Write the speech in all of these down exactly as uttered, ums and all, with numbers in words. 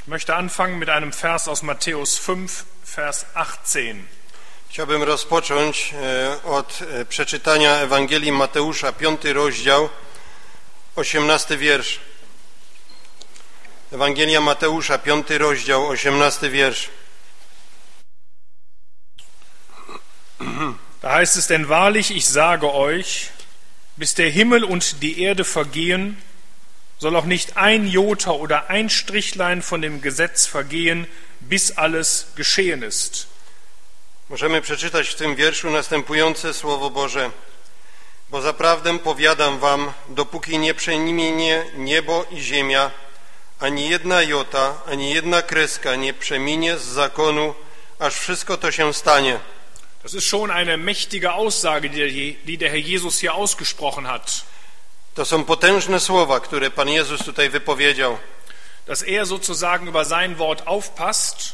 Ich möchte anfangen mit einem Vers aus Matthäus fünf, Vers achtzehn. Chciałbym rozpocząć od przeczytania Ewangelii Mateusza, piąty rozdział, osiemnasty wiersz. Ewangelia Mateusza, piąty rozdział, osiemnasty wiersz. Da heißt es, denn wahrlich, ich sage euch, bis der Himmel und die Erde vergehen, soll auch nicht ein Jota oder ein Strichlein von dem Gesetz vergehen, bis alles geschehen ist. Możemy przeczytać w tym wierszu następujące słowo Boże. Bo zaprawdę powiadam wam, dopóki nie przeminie niebo i ziemia, ani jedna jota, ani jedna kreska nie przeminie z zakonu, aż wszystko to się stanie. Das ist schon eine mächtige Aussage, die der Herr Jesus hier ausgesprochen hat. To są potężne słowa, które Pan Jezus tutaj wypowiedział. Dass er sozusagen über sein Wort aufpasst.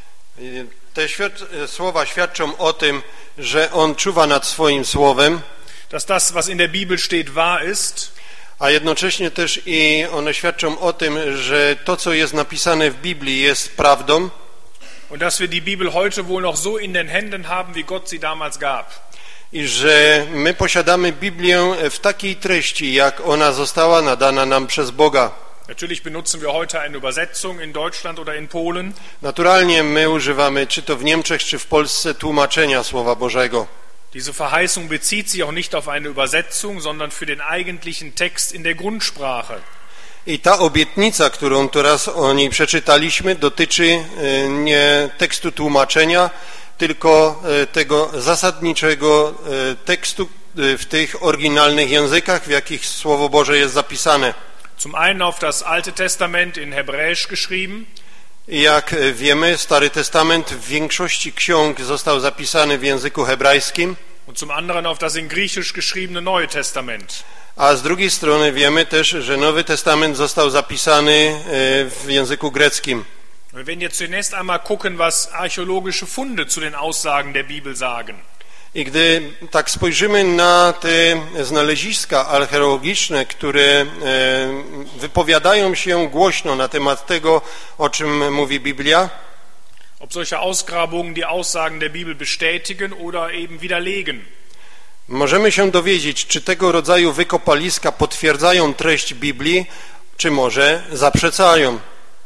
Te świad- słowa świadczą o tym, że On czuwa nad swoim słowem. Dass das, was in der Bibel steht, wahr ist. A jednocześnie też i one świadczą o tym, że to, co jest napisane w Biblii, jest prawdą. Und dass wir die Bibel heute wohl noch so in den Händen haben, wie Gott sie damals gab. I że my posiadamy Biblię w takiej treści, jak ona została nadana nam przez Boga. Natürlich benutzen wir heute eine Übersetzung in Deutschland oder in Polen. Naturalnie my używamy, czy to w Niemczech, czy w Polsce, tłumaczenia Słowa Bożego. Diese Verheißung bezieht sich auch nicht auf eine Übersetzung, sondern für den eigentlichen Text in der Grundsprache. I ta obietnica, którą teraz o niej przeczytaliśmy, dotyczy nie tekstu tłumaczenia, tylko tego zasadniczego tekstu w tych oryginalnych językach, w jakich Słowo Boże jest zapisane. Zum einen auf das Alte Testament in Hebräisch geschrieben. Jak wiemy, Stary Testament w większości ksiąg został zapisany w języku hebrajskim. Und zum anderen auf das in Griechisch geschriebene Neue Testament. A z drugiej strony wiemy też, że Nowy Testament został zapisany w języku greckim. Wir werden jetzt zunächst einmal gucken, was archäologische Funde zu den Aussagen der Bibel sagen. I gdy tak spojrzymy na te znaleziska archeologiczne, które wypowiadają się głośno na temat tego, o czym mówi Biblia, ob solche Ausgrabungen die Aussagen der Bibel bestätigen oder eben widerlegen. Możemy się dowiedzieć, czy tego rodzaju wykopaliska potwierdzają treść Biblii, czy może zaprzeczają.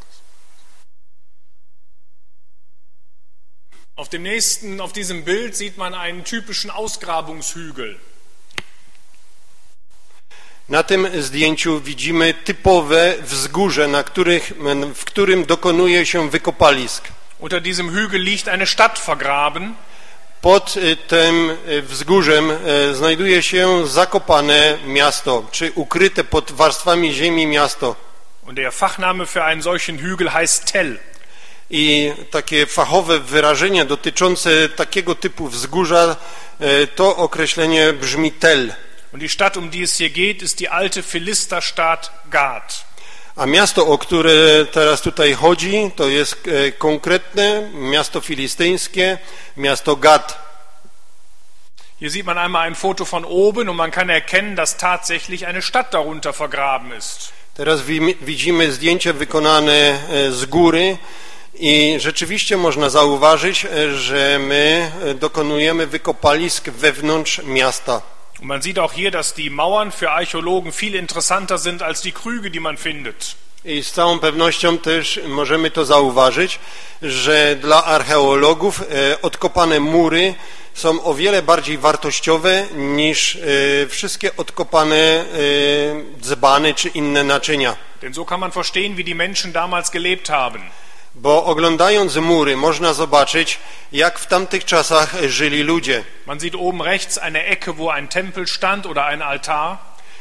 Auf dem nächsten, auf diesem Bild sieht man einen typischen Ausgrabungshügel. Na tym zdjęciu widzimy typowe wzgórze, na których, w którym dokonuje się wykopalisk. Unter diesem Hügel liegt eine Stadt vergraben. Pod tym wzgórzem znajduje się zakopane miasto, czy ukryte pod warstwami ziemi miasto. Und der Fachname für einen solchen Hügel heißt Tell. I takie fachowe wyrażenie dotyczące takiego typu wzgórza, to określenie brzmi Tel. Und die Stadt, um die es hier geht, ist die alte Philisterstadt Gad. A miasto, o które teraz tutaj chodzi, to jest konkretne miasto filistyńskie, miasto Gad. Hier sieht man einmal ein Foto von oben und man kann erkennen, dass tatsächlich eine Stadt darunter vergraben ist. Teraz widzimy zdjęcie wykonane z góry i rzeczywiście można zauważyć, że my dokonujemy wykopalisk wewnątrz miasta. Und man sieht auch hier, dass die Mauern für Archäologen viel interessanter sind als die Krüge, die man findet. I z całą pewnością też możemy to zauważyć, że dla archeologów odkopane mury są o wiele bardziej wartościowe niż wszystkie odkopane dzbany czy inne naczynia. Denn so kann man verstehen, wie die Menschen damals gelebt haben. Bo oglądając mury można zobaczyć, jak w tamtych czasach żyli ludzie. Man sieht oben rechts eine Ecke, wo ein Tempel stand oder ein Altar.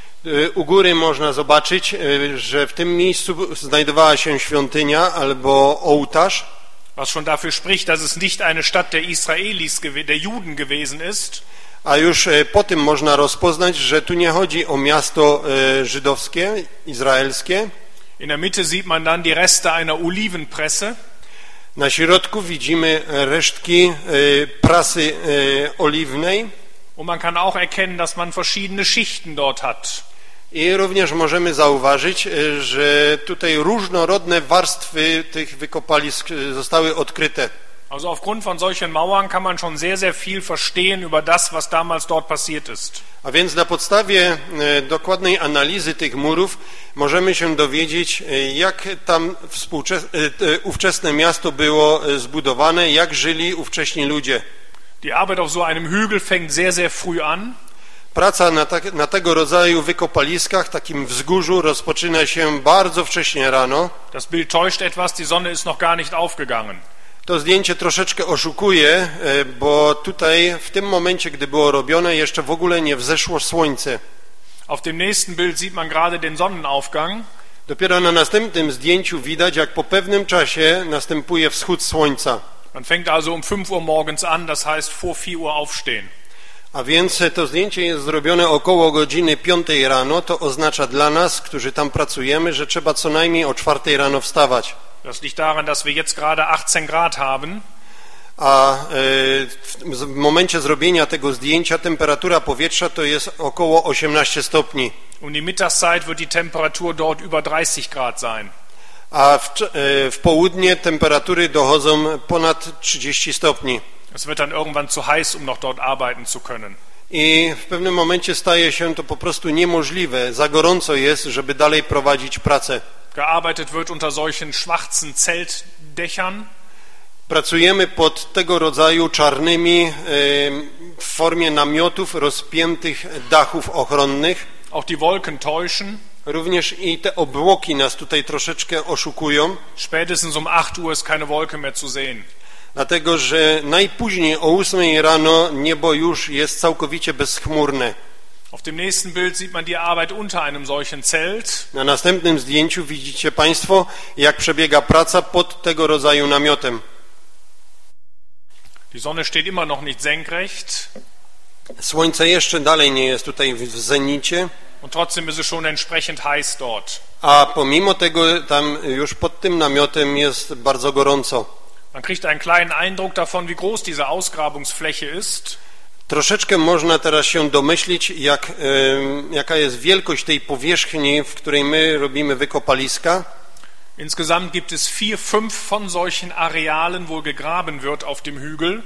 U góry można zobaczyć, że w tym miejscu znajdowała się świątynia albo ołtarz. Was schon dafür spricht, dass es nicht eine Stadt der Israelis, der Juden gewesen ist. A już po tym można rozpoznać, że tu nie chodzi o miasto żydowskie, izraelskie. In der Mitte sieht man dann die Reste einer Olivenpresse. Na środku widzimy resztki prasy oliwnej. Und man kann auch erkennen, dass man verschiedene Schichten dort hat. I również możemy zauważyć, że tutaj różnorodne warstwy tych wykopalisk zostały odkryte. Also aufgrund von solchen Mauern kann man schon sehr, sehr viel verstehen über das, was damals dort passiert ist. A więc na podstawie dokładnej analizy tych murów możemy się dowiedzieć, jak tam ówczesne miasto było zbudowane, jak żyli ówcześni ludzie. Die Arbeit auf so einem Hügel fängt sehr, sehr früh an. Praca na, ta, na tego rodzaju wykopaliskach, takim wzgórzu, rozpoczyna się bardzo wcześnie rano. Das Bild täuscht etwas, die Sonne ist noch gar nicht aufgegangen. To zdjęcie troszeczkę oszukuje, bo tutaj w tym momencie, gdy było robione, jeszcze w ogóle nie wzeszło słońce. Auf dem nächsten Bild sieht man gerade den Sonnenaufgang. Dopiero na następnym zdjęciu widać, jak po pewnym czasie następuje wschód słońca. Man fängt also um fünf Uhr morgens an, das heißt vor vier Uhr aufstehen. A więc to zdjęcie jest zrobione około godziny piątej rano. To oznacza dla nas, którzy tam pracujemy, że trzeba co najmniej o czwartej rano wstawać. Das liegt daran, dass wir jetzt gerade achtzehn Grad haben. A w momencie zrobienia tego zdjęcia temperatura powietrza to jest około osiemnaście stopni. Um die Mittagszeit wird die Temperatur dort über dreißig Grad sein. A w, w południe temperatury dochodzą ponad trzydzieści stopni. Es wird dann irgendwann zu heiß, um noch dort arbeiten zu können. I w pewnym momencie staje się to po prostu niemożliwe. Za gorąco jest, żeby dalej prowadzić pracę. Gearbeitet wird unter solchen schwarzen Zeltdächern. Pracujemy pod tego rodzaju czarnymi w formie namiotów rozpiętych dachów ochronnych. Auch die Wolken täuschen. Również i te obłoki nas tutaj troszeczkę oszukują. Spätestens um acht Uhr ist keine Wolke mehr zu sehen. Dlatego, że najpóźniej o ósmej rano niebo już jest całkowicie bezchmurne. Auf dem nächsten Bild sieht man die Arbeit unter einem solchen Zelt. Na następnym zdjęciu widzicie Państwo, jak przebiega praca pod tego rodzaju namiotem. Die Sonne steht immer noch nicht senkrecht. Słońce jeszcze dalej nie jest tutaj w zenicie. Und trotzdem ist es schon entsprechend heiß dort. A pomimo tego tam już pod tym namiotem jest bardzo gorąco. Man kriegt einen kleinen Eindruck davon, wie groß diese Ausgrabungsfläche ist. Troszeczkę można teraz się domyślić, jak, y, jaka jest wielkość tej powierzchni, w której my robimy wykopaliska. Insgesamt gibt es vier, fünf von solchen Arealen, wo gegraben wird auf dem Hügel.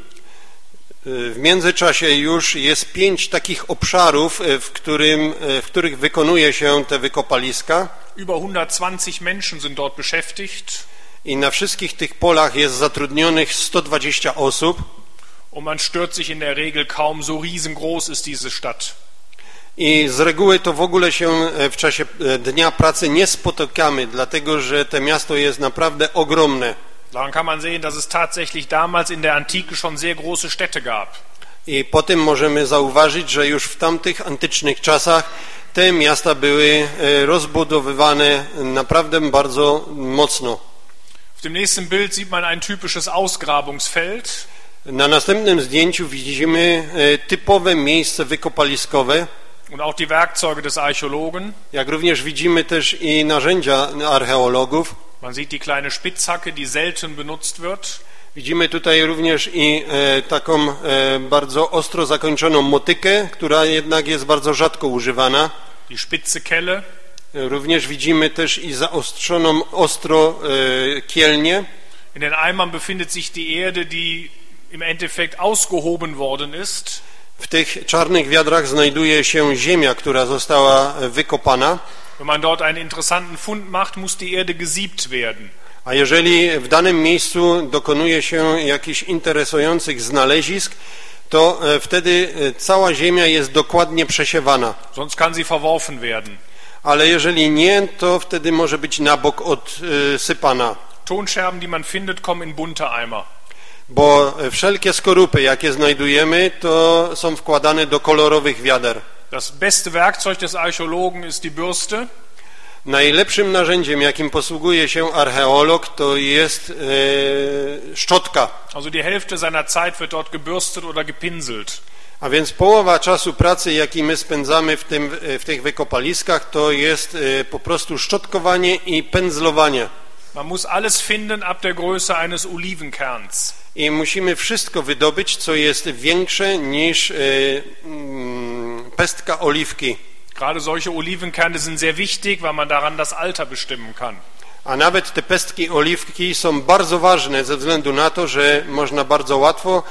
W międzyczasie już jest pięć takich obszarów, w, którym, w których wykonuje się te wykopaliska. Über hundertzwanzig Menschen sind dort beschäftigt. I na wszystkich tych polach jest zatrudnionych sto dwadzieścia osób. Und man stört sich in der Regel kaum, so riesengroß ist diese Stadt. I z reguły to w ogóle się w czasie dnia pracy nie spotykamy, dlatego że to miasto jest naprawdę ogromne. Daran kann man sehen, dass es tatsächlich damals in der Antike schon sehr große Städte gab. I po tym możemy zauważyć, że już w tamtych antycznych czasach te miasta były rozbudowywane naprawdę bardzo mocno. Auf dem nächsten Bild sieht man ein typisches Ausgrabungsfeld. Na następnym zdjęciu widzimy typowe miejsce wykopaliskowe. Und auch die Werkzeuge des Archäologen. Jak również widzimy też i narzędzia archeologów. Man sieht die kleine Spitzhacke, die selten benutzt wird. Widzimy tutaj również i e, taką e, bardzo ostro zakończoną motykę, która jednak jest bardzo rzadko używana. Die spitze Kelle. Również widzimy też i zaostrzoną ostro e, kielnię. In den Eimern befindet sich die Erde, die im Endeffekt ausgehoben worden ist. W tych czarnych wiadrach znajduje się ziemia, która została wykopana. Wenn man dort einen interessanten Fund macht, muss die Erde gesiebt werden. A jeżeli w danym miejscu dokonuje się jakichś interesujących znalezisk, to wtedy cała ziemia jest dokładnie przesiewana. Sonst kann sie verworfen werden. Ale jeżeli nie, to wtedy może być na bok odsypana. Tonscherben, die man findet, kommen in bunte Eimer. Bo wszelkie skorupy, jakie znajdujemy, to są wkładane do kolorowych wiader. Das beste Werkzeug des Archäologen ist die Bürste. Najlepszym narzędziem, jakim posługuje się archeolog, to jest e, szczotka. Also die Hälfte seiner Zeit wird dort gebürstet oder gepinselt. A więc połowa czasu pracy, jaki my spędzamy w, tym, w tych wykopaliskach, to jest e, po prostu szczotkowanie i pędzlowanie. Man muss alles finden ab der Größe eines Olivenkerns. I musimy wszystko wydobyć, co jest większe niż e, mm, pestka oliwki. Gerade solche Olivenkerne sind sehr wichtig, weil man daran das Alter bestimmen kann. A nawet te pestki oliwki są bardzo ważne ze względu na to, że można bardzo łatwo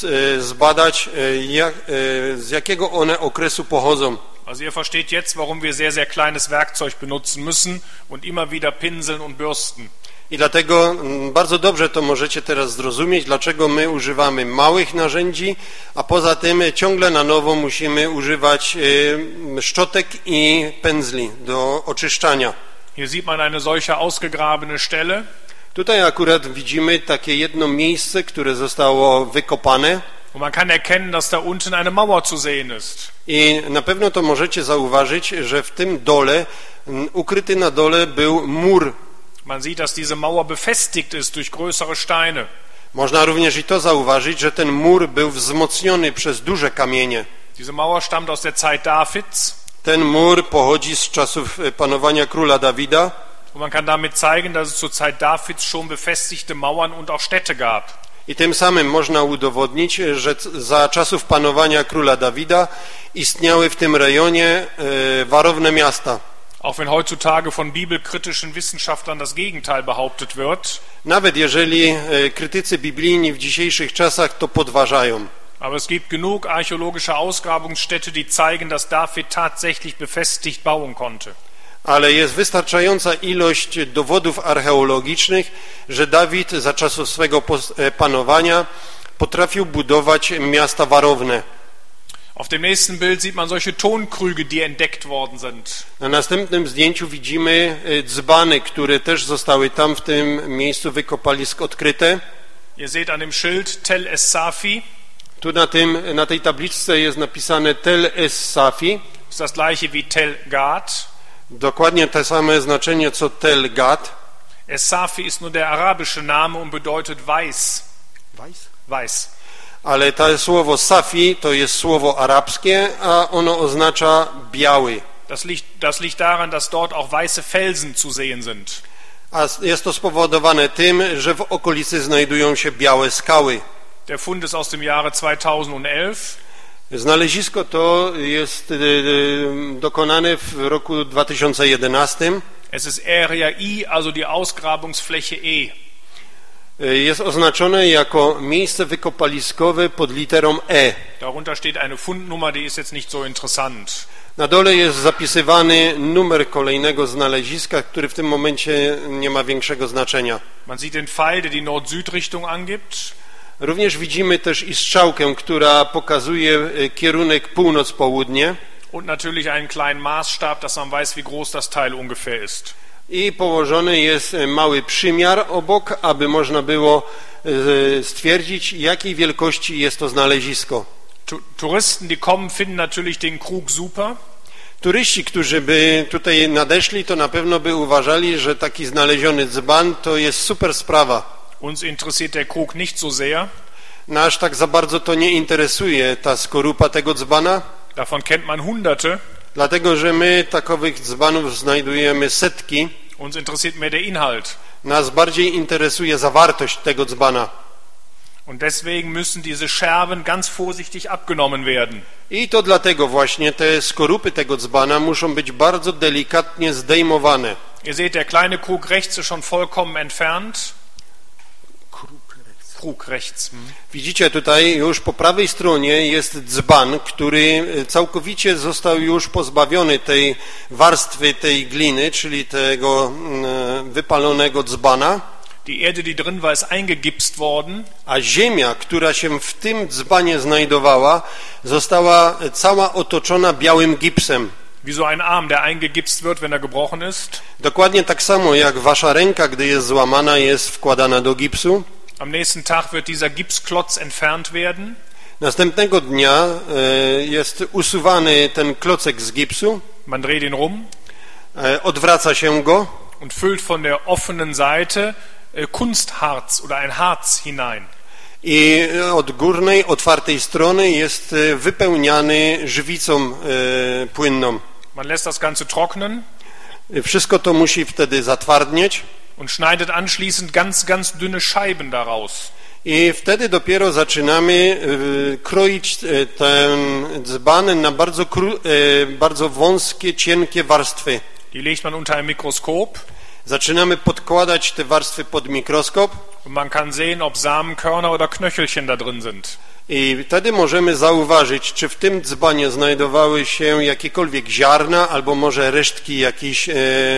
zbadać, jak, z jakiego one okresu pochodzą. Also ihr versteht jetzt, warum wir sehr, sehr kleines Werkzeug benutzen müssen und immer wieder pinseln und bürsten. I dlatego bardzo dobrze to możecie teraz zrozumieć, dlaczego my używamy małych narzędzi, a poza tym ciągle na nowo musimy używać szczotek i pędzli do oczyszczania. Hier sieht man eine solche ausgegrabene Stelle. Tutaj akurat widzimy takie jedno miejsce, które zostało wykopane. Und man kann erkennen, dass da unten eine Mauer zu sehen ist. I na pewno to możecie zauważyć, że w tym dole, ukryty na dole był mur. Man sieht, dass diese Mauer befestigt ist durch größere Steine. Można również i to zauważyć, że ten mur był wzmocniony przez duże kamienie. Diese Mauer stammt aus der Zeit Davids. Ten mur pochodzi z czasów panowania króla Dawida. Und man kann damit zeigen, dass es zur Zeit Davids schon befestigte Mauern und auch Städte gab. I tym samym można udowodnić, że za czasów panowania króla Dawida istniały w tym rejonie warowne miasta. Auch wenn heutzutage von bibelkritischen Wissenschaftlern das Gegenteil behauptet wird. Nawet jeżeli krytycy biblijni w dzisiejszych czasach to podważają. Aber es gibt genug archäologische Ausgrabungsstätte, die zeigen, dass David tatsächlich befestigt bauen konnte. Ale jest wystarczająca ilość dowodów archeologicznych, że Dawid za czasów swego panowania potrafił budować miasta warowne. Auf dem nächsten Bild sieht man solche Tonkrüge, die entdeckt worden sind. Na następnym zdjęciu widzimy dzbany, które też zostały tam w tym miejscu wykopalisk odkryte. Ihr seht an dem Schild Tel Es-Safi. Tu na, tym, na tej tabliczce jest napisane Tel Es-Safi. Ist das gleiche wie Tel Gad. Dokładnie to same znaczenie co Tel Gad. Es-Safi ist nur der arabische Name und bedeutet weiß. Weiß? Weiß. Ale to słowo Safi to jest słowo arabskie, a ono oznacza biały. Das liegt, das liegt daran, dass dort auch weiße Felsen zu sehen sind. A jest to spowodowane tym, że w okolicy znajdują się białe skały. Der Fund ist aus dem Jahre zweitausendelf. Znalezisko to jest dokonane w roku dwa tysiące jedenastym. Es ist Area I, also die Ausgrabungsfläche E. Jest oznaczone jako miejsce wykopaliskowe pod literą E. Darunter steht eine Fundnummer, die ist jetzt nicht so interessant. Na dole jest zapisywany numer kolejnego znaleziska, który w tym momencie nie ma większego znaczenia. Man sieht den Pfeil, der die Nord-Süd-Richtung angibt. Również widzimy też i strzałkę, która pokazuje kierunek północ-południe. Und natürlich einen kleinen Maßstab, dass man weiß, wie groß das Teil ungefähr ist. I położony jest mały przymiar obok, aby można było stwierdzić, jakiej wielkości jest to znalezisko. Touristen, die kommen, finden natürlich den Krug super. Turyści, którzy by tutaj nadeszli, to na pewno by uważali, że taki znaleziony dzban to jest super sprawa. Uns interessiert der Krug nicht so sehr. Nas tak za bardzo to nie interesuje ta skorupa tego dzbana. Davon kennt man Hunderte. Dlatego, że my takowych dzbanów znajdujemy setki. Uns interessiert mehr der Inhalt. Nas bardziej interesuje zawartość tego dzbana. Und deswegen müssen diese Scherben ganz vorsichtig abgenommen werden. I to dlatego właśnie te skorupy tego dzbana muszą być bardzo delikatnie zdejmowane. Ihr seht, der kleine Krug rechts ist schon vollkommen entfernt. Krug rechts. Hm. Widzicie tutaj już po prawej stronie jest dzban, który całkowicie został już pozbawiony tej warstwy, tej gliny, czyli tego wypalonego dzbana. Die Erde, die drin war, ist eingegipst worden. A ziemia, która się w tym dzbanie znajdowała, została cała otoczona białym gipsem. Wie so ein Arm, der eingegipst wird, wenn er gebrochen ist. Dokładnie tak samo jak wasza ręka, gdy jest złamana, jest wkładana do gipsu. Am nächsten Tag wird dieser Gipsklotz entfernt werden. Następnego dnia e, jest usuwany ten klocek z gipsu. Man dreht ihn rum. E, odwraca się go. Und füllt von der offenen Seite e, Kunstharz oder ein Harz hinein. I od górnej, otwartej strony jest wypełniany żywicą e, płynną. Man lässt das Ganze trocknen. Wszystko to musi wtedy zatwardnieć. Und schneidet anschließend ganz, ganz dünne Scheiben daraus. I wtedy dopiero zaczynamy kroić ten dzban na bardzo, bardzo wąskie, cienkie warstwy. Die legt man unter ein Mikroskop. Zaczynamy podkładać te warstwy pod mikroskop. Und man kann sehen, ob Samenkörner oder Knöchelchen da drin sind. I wtedy możemy zauważyć, czy w tym dzbanie znajdowały się jakiekolwiek ziarna, albo może resztki jakiejś e,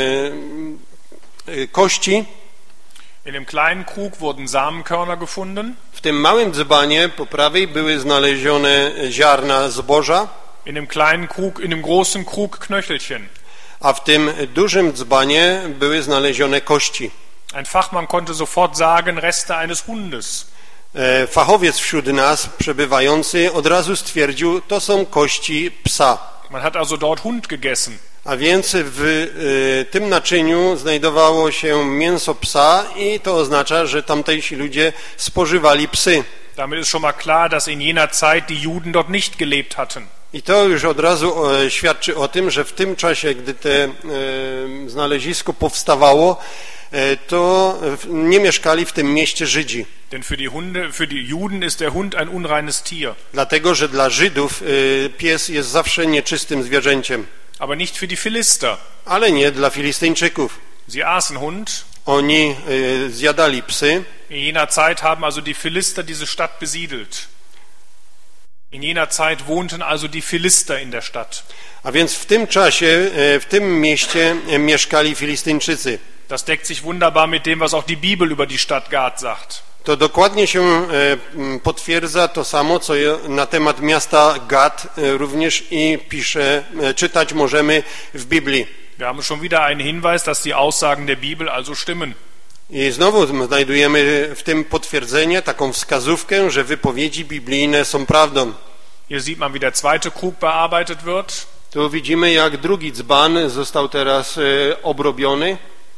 e, kości. In dem kleinen Krug wurden Samenkörner gefunden. W tym małym dzbanie po prawej były znalezione ziarna zboża. In dem kleinen Krug, in dem großen Krug Knöchelchen. A w tym dużym dzbanie były znalezione kości. Ein Fachmann konnte sofort sagen, Reste eines Hundes. Fachowiec wśród nas przebywający od razu stwierdził, to są kości psa. Man hat also dort Hund gegessen. A więc w y, tym naczyniu znajdowało się mięso psa i to oznacza, że tamtejsi ludzie spożywali psy. Damit ist schon mal klar, dass in jener Zeit die Juden dort nicht gelebt hatten. I to już od razu e, świadczy o tym, że w tym czasie, gdy to e, znalezisko powstawało, e, to nie mieszkali w tym mieście Żydzi. Denn für die Hunde, für die Juden ist der Hund ein unreines Tier. Dlatego, że dla Żydów e, pies jest zawsze nieczystym zwierzęciem. Aber nicht für die Philister. Ale nie dla Filistyńczyków. Sie aßen Hund. Oni e, zjadali psy. In jener Zeit haben also die Philister diese Stadt besiedelt. In jener Zeit wohnten also die Philister in der Stadt. A więc w tym czasie, w tym mieście mieszkali Filistyńczycy. Das deckt sich wunderbar mit dem, was auch die Bibel über die Stadt Gad sagt. To dokładnie się potwierdza to samo, co na temat miasta Gad również i pisze, czytać możemy w Biblii. Wir haben schon wieder einen Hinweis, dass die Aussagen der Bibel also stimmen. I znowu znajdujemy w tym potwierdzenie, taką wskazówkę, że wypowiedzi biblijne są prawdą. Hier sieht man, wie der zweite Krug bearbeitet wird. Tu widzimy, jak drugi dzban został teraz e, obrobiony.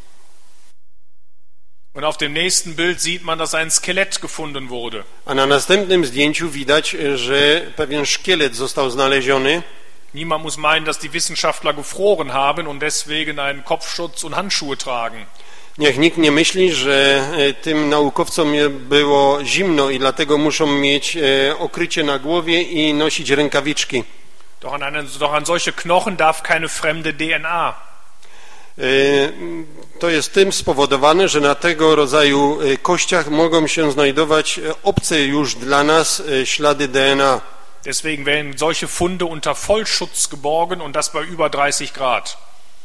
Und auf dem nächsten Bild sieht man, dass ein Skelett gefunden wurde. A na następnym zdjęciu widać, że pewien szkielet został znaleziony. Niemand muss meinen, dass die Wissenschaftler gefroren haben und deswegen einen Kopfschutz und Handschuhe tragen. Niech nikt nie myśli, że tym naukowcom było zimno i dlatego muszą mieć okrycie na głowie i nosić rękawiczki. Doch an, eine, doch an solche Knochen darf keine fremde D N A. To jest tym spowodowane, że na tego rodzaju kościach mogą się znajdować obce już dla nas ślady D N A. Deswegen werden solche Funde unter Vollschutz geborgen und das bei über dreißig Grad.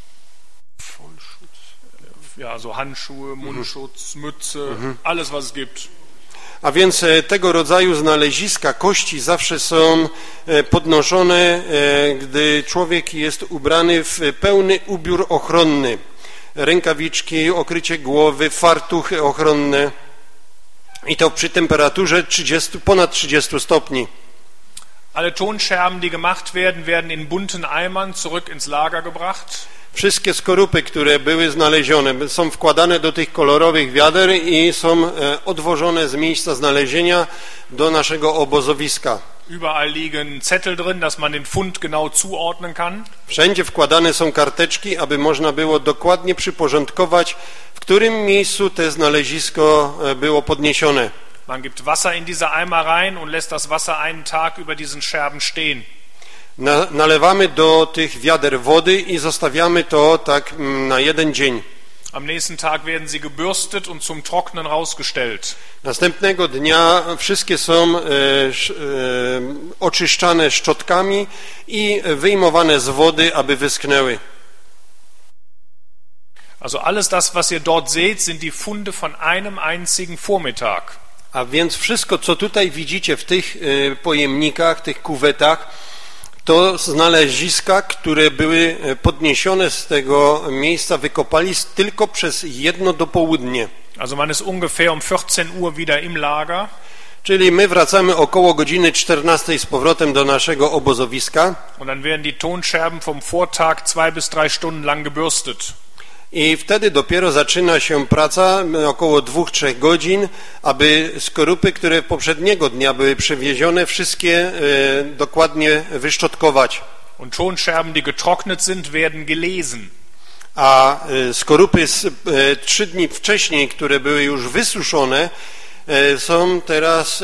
Ja, so Handschuhe, Mundschutz, Mütze, mhm. alles was es gibt. A więc tego rodzaju znaleziska kości zawsze są podnoszone, gdy człowiek jest ubrany w pełny ubiór ochronny. Rękawiczki, okrycie głowy, fartuchy ochronne. I to przy temperaturze trzydziestu, ponad trzydziestu stopni. Alle Tonscherben, die gemacht werden, werden in bunten Eimern zurück ins Lager gebracht. Wszystkie skorupy, które były znalezione, są wkładane do tych kolorowych wiader i są odwożone z miejsca znalezienia do naszego obozowiska. Überall liegen Zettel drin, dass man den Fund genau zuordnen kann. Wszędzie wkładane są karteczki, aby można było dokładnie przyporządkować, w którym miejscu to znalezisko było podniesione. Man gibt Wasser in diese Eimer rein und lässt das Wasser einen Tag über diesen Scherben stehen. Na, nalewamy do tych wiader wody i zostawiamy to tak na jeden dzień. Am nächsten Tag werden sie gebürstet und zum Trocknen rausgestellt. Następnego dnia wszystkie są e, e, oczyszczane szczotkami i wyjmowane z wody, aby wyschnęły. Also alles das, was ihr dort seht, sind die Funde von einem einzigen Vormittag. A więc wszystko, co tutaj widzicie w tych e, pojemnikach, tych kuwetach, to znaleziska, które były podniesione z tego miejsca wykopalisk tylko przez jedno dopołudnie. Also man ist ungefähr um vierzehn Uhr wieder im Lager. Czyli my wracamy około godziny czternastej z powrotem do naszego obozowiska. Und dann werden die Tonscherben vom Vortag zwei bis drei Stunden lang gebürstet. I wtedy dopiero zaczyna się praca około dwóch, trzech godzin, aby skorupy, które poprzedniego dnia były przewiezione, wszystkie e, dokładnie wyszczotkować. Und Tonscherben, die getrocknet sind, werden gelesen. A e, skorupy z, e, trzy dni wcześniej, które były już wysuszone, e, są teraz, e,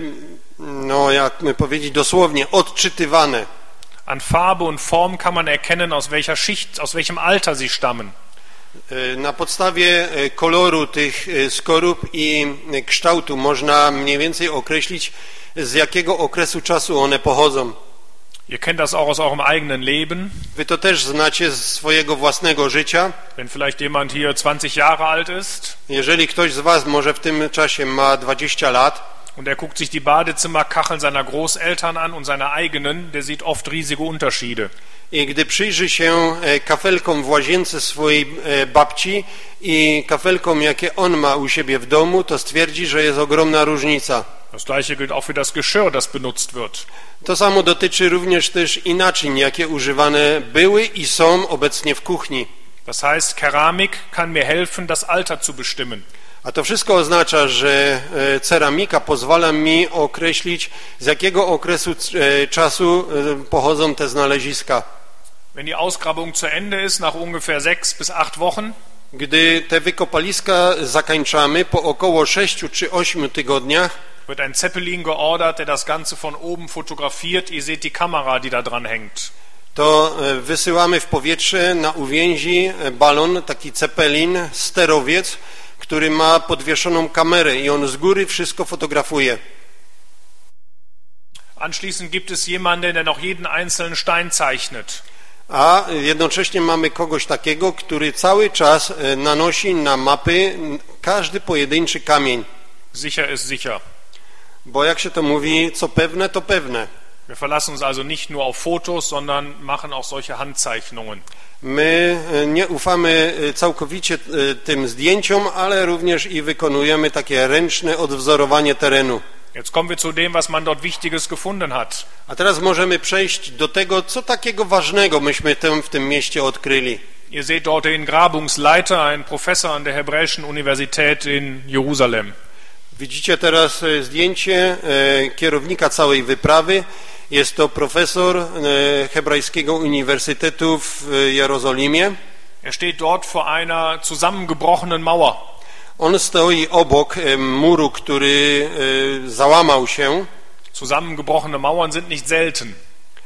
no jakby powiedzieć dosłownie, odczytywane. An Farbe und Form kann man erkennen, aus welcher Schicht, aus welchem Alter sie stammen. Na podstawie koloru tych skorup i kształtu można mniej więcej określić, z jakiego okresu czasu one pochodzą. Ihr kennt das auch aus eurem eigenen Leben. Wy to też znacie z swojego własnego życia. Wenn vielleicht jemand hier zwanzig Jahre alt ist. Jeżeli ktoś z was może w tym czasie ma dwadzieścia lat. Und er guckt sich die Badezimmerkacheln seiner Großeltern an und seine eigenen, der sieht oft riesige Unterschiede. I gdy przyjrzy się kafelkom w łazience swojej babci i kafelkom, jakie on ma u siebie w domu, to stwierdzi, że jest ogromna różnica. Das gleiche gilt auch für das Geschirr, das benutzt wird. To samo dotyczy również też i naczyń, jakie używane były i są obecnie w kuchni. Das heißt, Keramik kann mir helfen, das Alter zu bestimmen. A to wszystko oznacza, że ceramika pozwala mi określić, z jakiego okresu czasu pochodzą te znaleziska. Wenn die Ausgrabung zu Ende ist, nach ungefähr sechs bis acht Wochen, gdy te wykopaliska zakończamy po około sześciu czy ośmiu tygodniach, wird ein Zeppelin geordert, der das Ganze von oben fotografiert. Ihr seht die Kamera, die da dran hängt. To wysyłamy w powietrze na uwięzi balon, taki Zeppelin, sterowiec, który ma podwieszoną kamerę i on z góry wszystko fotografuje. Anschließend gibt es jemanden, der noch jeden einzelnen Stein zeichnet. A jednocześnie mamy kogoś takiego, który cały czas nanosi na mapy każdy pojedynczy kamień. Sicher ist sicher. Bo jak się to mówi, co pewne, to pewne. Wir verlassen uns also nicht nur auf Fotos, sondern machen auch solche Handzeichnungen. My nie ufamy całkowicie tym zdjęciom, ale również i wykonujemy takie ręczne odwzorowanie terenu. Jetzt kommen wir zu dem, was man dort Wichtiges gefunden hat. A teraz możemy przejść do tego, co takiego ważnego myśmy tam w tym mieście odkryli. Ihr seht dort den Grabungsleiter, ein Professor an der Hebräischen Universität in Jerusalem. Widzicie teraz zdjęcie kierownika całej wyprawy. Jest to profesor Hebrajskiego Uniwersytetu w Jerozolimie. Er steht dort vor einer zusammengebrochenen Mauer. On stoi obok muru, który załamał się. Zusammengebrochene Mauern sind nicht selten.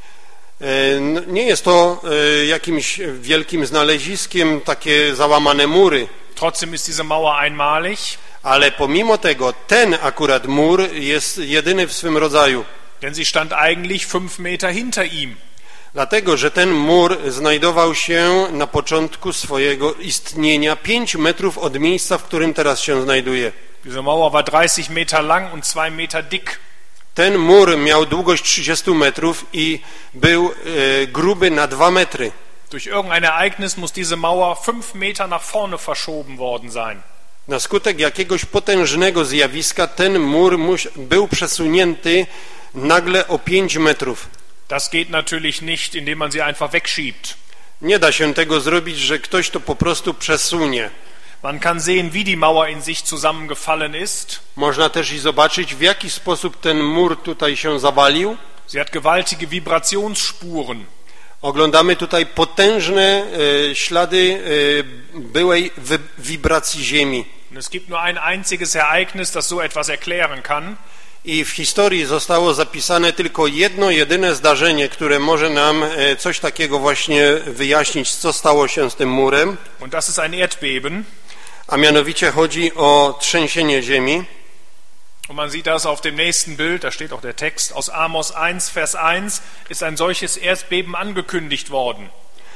Nie jest to jakimś wielkim znaleziskiem, takie załamane mury. Trotzdem ist diese Mauer einmalig. Ale pomimo tego, ten akurat mur jest jedyny w swym rodzaju. Denn sie stand eigentlich fünf Meter hinter ihm. Dlatego, że ten mur znajdował się na początku swojego istnienia pięć metrów od miejsca, w którym teraz się znajduje. Diese Mauer war dreißig Meter lang und zwei Meter dick. Ten mur miał długość trzydzieści metrów i był e, gruby na dwa metry. Durch irgendein Ereignis muss diese Mauer fünf Meter nach vorne verschoben worden sein. Na skutek jakiegoś potężnego zjawiska ten mur był przesunięty nagle o pięć metrów. Das geht natürlich nicht, indem man sie einfach wegschiebt. Nie da się tego zrobić, że ktoś to po prostu przesunie. Man kann sehen, wie die Mauer in sich zusammengefallen ist. Można też i zobaczyć, w jaki sposób ten mur tutaj się zawalił. Sie hat gewaltige Vibrationsspuren. Oglądamy tutaj potężne e, ślady e, byłej wy, wibracji ziemi. Es gibt nur ein einziges Ereignis, das so etwas erklären kann. I w historii zostało zapisane tylko jedno, jedyne zdarzenie, które może nam e, coś takiego właśnie wyjaśnić, co stało się z tym murem. Und das ist ein Erdbeben. A mianowicie chodzi o trzęsienie ziemi. Und man sieht das auf dem nächsten Bild, da steht auch der Text, aus Amos eins, Vers eins, ist ein solches Erdbeben angekündigt worden.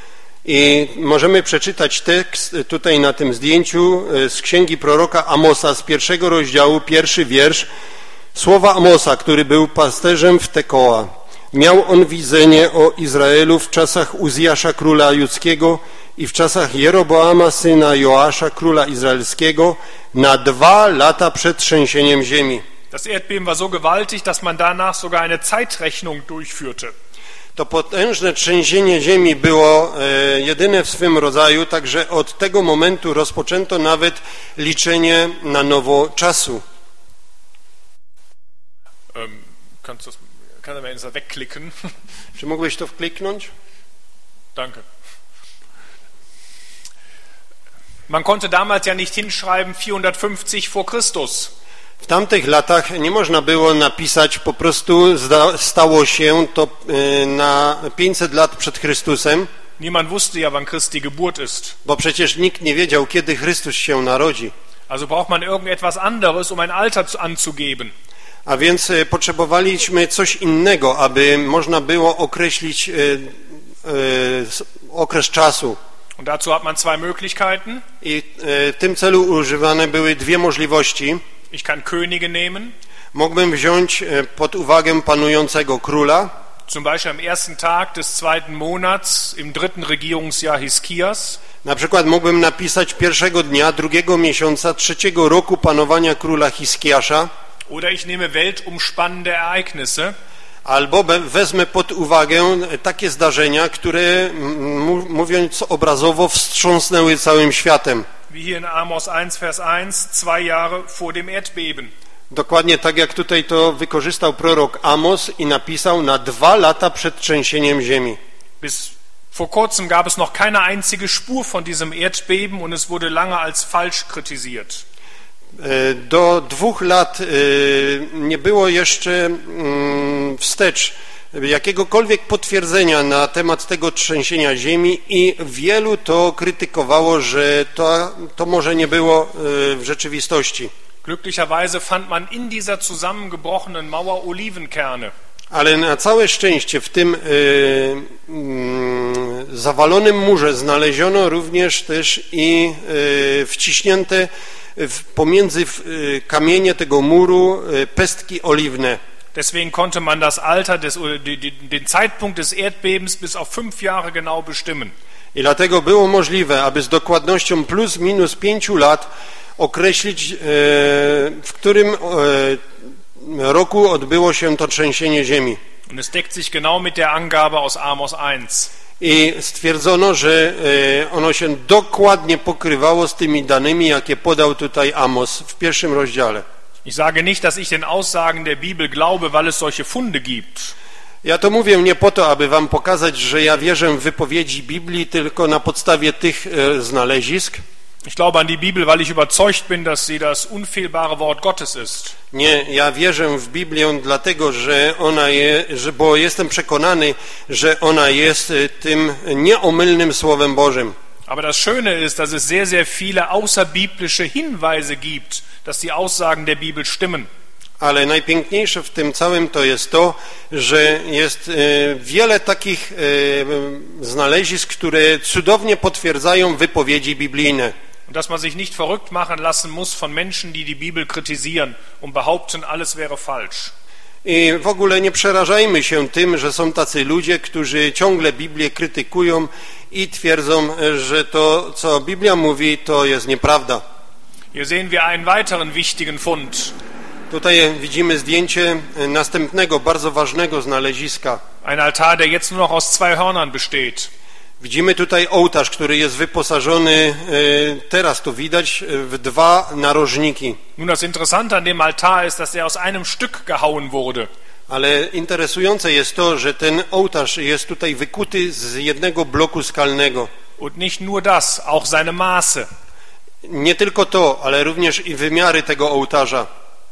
I możemy przeczytać tekst tutaj na tym zdjęciu z księgi proroka Amosa, z pierwszego rozdziału, pierwszy wiersz. Słowa Amosa, który był pasterzem w Tekoa. Miał on widzenie o Izraelu w czasach Uzjasza króla judzkiego i w czasach Jeroboama syna Joasza króla izraelskiego na dwa lata przed trzęsieniem ziemi. Das Erdbeben war so gewaltig, dass man danach sogar eine Zeitrechnung durchführte. To potężne trzęsienie ziemi było e, jedyne w swym rodzaju, także od tego momentu rozpoczęto nawet liczenie na nowo czasu. Um, kannst du das, kann er mir das wegklicken? Czy mógłbyś to wkliknąć? Danke. Man konnte damals ja nicht hinschreiben vierhundertfünfzig vor Christus. W tamtych latach nie można było napisać po prostu stało się to na pięćset lat przed Chrystusem. Niemand wusste ja, wann Christi Geburt ist. Bo przecież nikt nie wiedział, kiedy Chrystus się narodzi. Also braucht man irgendetwas anderes, um ein Alter anzugeben. A więc potrzebowaliśmy coś innego, aby można było określić e, e, okres czasu. Und dazu hat man zwei Möglichkeiten. I e, w tym celu używane były dwie możliwości. Ich kann Könige nehmen. Mógłbym wziąć pod uwagę panującego króla. Zum Beispiel am ersten Tag des zweiten Monats im dritten Regierungsjahr Hiskias. Na przykład mógłbym napisać pierwszego dnia drugiego miesiąca trzeciego roku panowania króla Hiskiasza. Oder ich nehme weltumspannende Ereignisse. Albo wezmę pod uwagę takie zdarzenia, które, mówiąc obrazowo, wstrząsnęły całym światem. Wie hier in Amos eins, Vers eins, zwei Jahre vor dem Erdbeben. Dokładnie tak, jak tutaj to wykorzystał prorok Amos i napisał na dwa lata przed trzęsieniem ziemi. Bis vor kurzem gab es noch keine einzige Spur von diesem Erdbeben und es wurde lange als falsch kritisiert. Do dwóch lat nie było jeszcze wstecz jakiegokolwiek potwierdzenia na temat tego trzęsienia ziemi i wielu to krytykowało, że to, to może nie było w rzeczywistości. Glücklicherweise fand man in dieser zusammengebrochenen Mauer Olivenkerne. Ale na całe szczęście w tym y, y, zawalonym murze znaleziono również też i y, wciśnięte w, pomiędzy y, kamienie tego muru y, pestki oliwne. Deswegen konnte man das Alter des, den Zeitpunkt des Erdbebens bis auf fünf Jahre genau bestimmen. I dlatego było możliwe, aby z dokładnością plus minus pięciu lat określić, y, w którym y, roku odbyło się to trzęsienie ziemi. Und es deckt sich genau mit der Angabe aus Amos eins. I stwierdzono, że ono się dokładnie pokrywało z tymi danymi, jakie podał tutaj Amos w pierwszym rozdziale. Ich sage nicht, dass ich den Aussagen der Bibel glaube, weil es solche Funde gibt. Ja to mówię nie po to, aby wam pokazać, że ja wierzę w wypowiedzi Biblii tylko na podstawie tych znalezisk. Ich glaube an die Bibel, weil ich überzeugt bin, dass sie das unfehlbare Wort Gottes ist. Nie, ja wierzę w Biblię dlatego, że ona jest, że, bo jestem przekonany, że ona jest tym nieomylnym Słowem Bożym. Aber das Schöne ist, dass es sehr, sehr viele außerbiblische Hinweise gibt, dass die Aussagen der Bibel stimmen. Ale najpiękniejsze w tym całym to jest to, że jest wiele takich znalezisk, które cudownie potwierdzają wypowiedzi biblijne. Und dass man sich nicht verrückt machen lassen muss von Menschen, die die Bibel kritisieren und behaupten, alles wäre falsch. I w ogóle nie przerażajmy się tym, że są tacy ludzie, którzy ciągle Biblię krytykują i twierdzą, że to, co Biblia mówi, to jest nieprawda. Hier sehen wir einen weiteren wichtigen Fund. Tutaj widzimy zdjęcie następnego, bardzo ważnego znaleziska. Ein Altar, der jetzt nur noch aus zwei Hörnern besteht. Widzimy tutaj ołtarz, który jest wyposażony, teraz to widać, w dwa narożniki. Nun, das Interessante an dem Altar ist, dass er aus einem Stück gehauen wurde. Ale interesujące jest to, że ten ołtarz jest tutaj wykuty z jednego bloku skalnego. Und nicht nur das, auch seine Maße. Nie tylko to, ale również i wymiary tego ołtarza.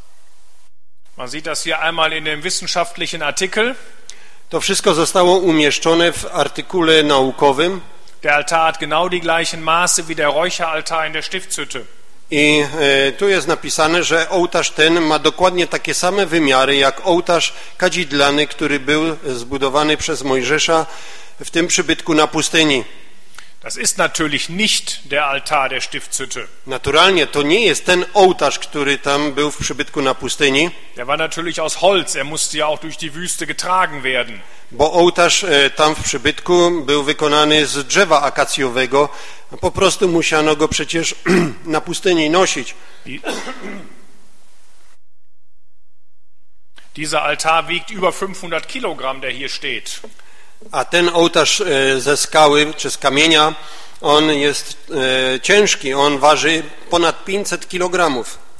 Man sieht das hier einmal in dem wissenschaftlichen Artikel. To wszystko zostało umieszczone w artykule naukowym. Der Altar hat genau die gleichen Maße wie der Räucheraltar in der Stiftshütte. I e, tu jest napisane, że ołtarz ten ma dokładnie takie same wymiary jak ołtarz kadzidlany, który był zbudowany przez Mojżesza w tym przybytku na pustyni. Das ist natürlich nicht der Altar der Stiftshütte. Naturalnie to nie jest ten ołtarz, który tam był w przybytku na pustyni. Der war natürlich aus Holz, er musste ja auch durch die Wüste getragen werden. Bo ołtarz tam w przybytku był wykonany z drzewa akacjowego, po prostu musiano go przecież na pustyni nosić. Dieser Altar wiegt über fünfhundert Kilogramm, der hier steht. A ten ołtarz ze skały czy z kamienia, on jest e, ciężki, on waży ponad pięćset kilogramów.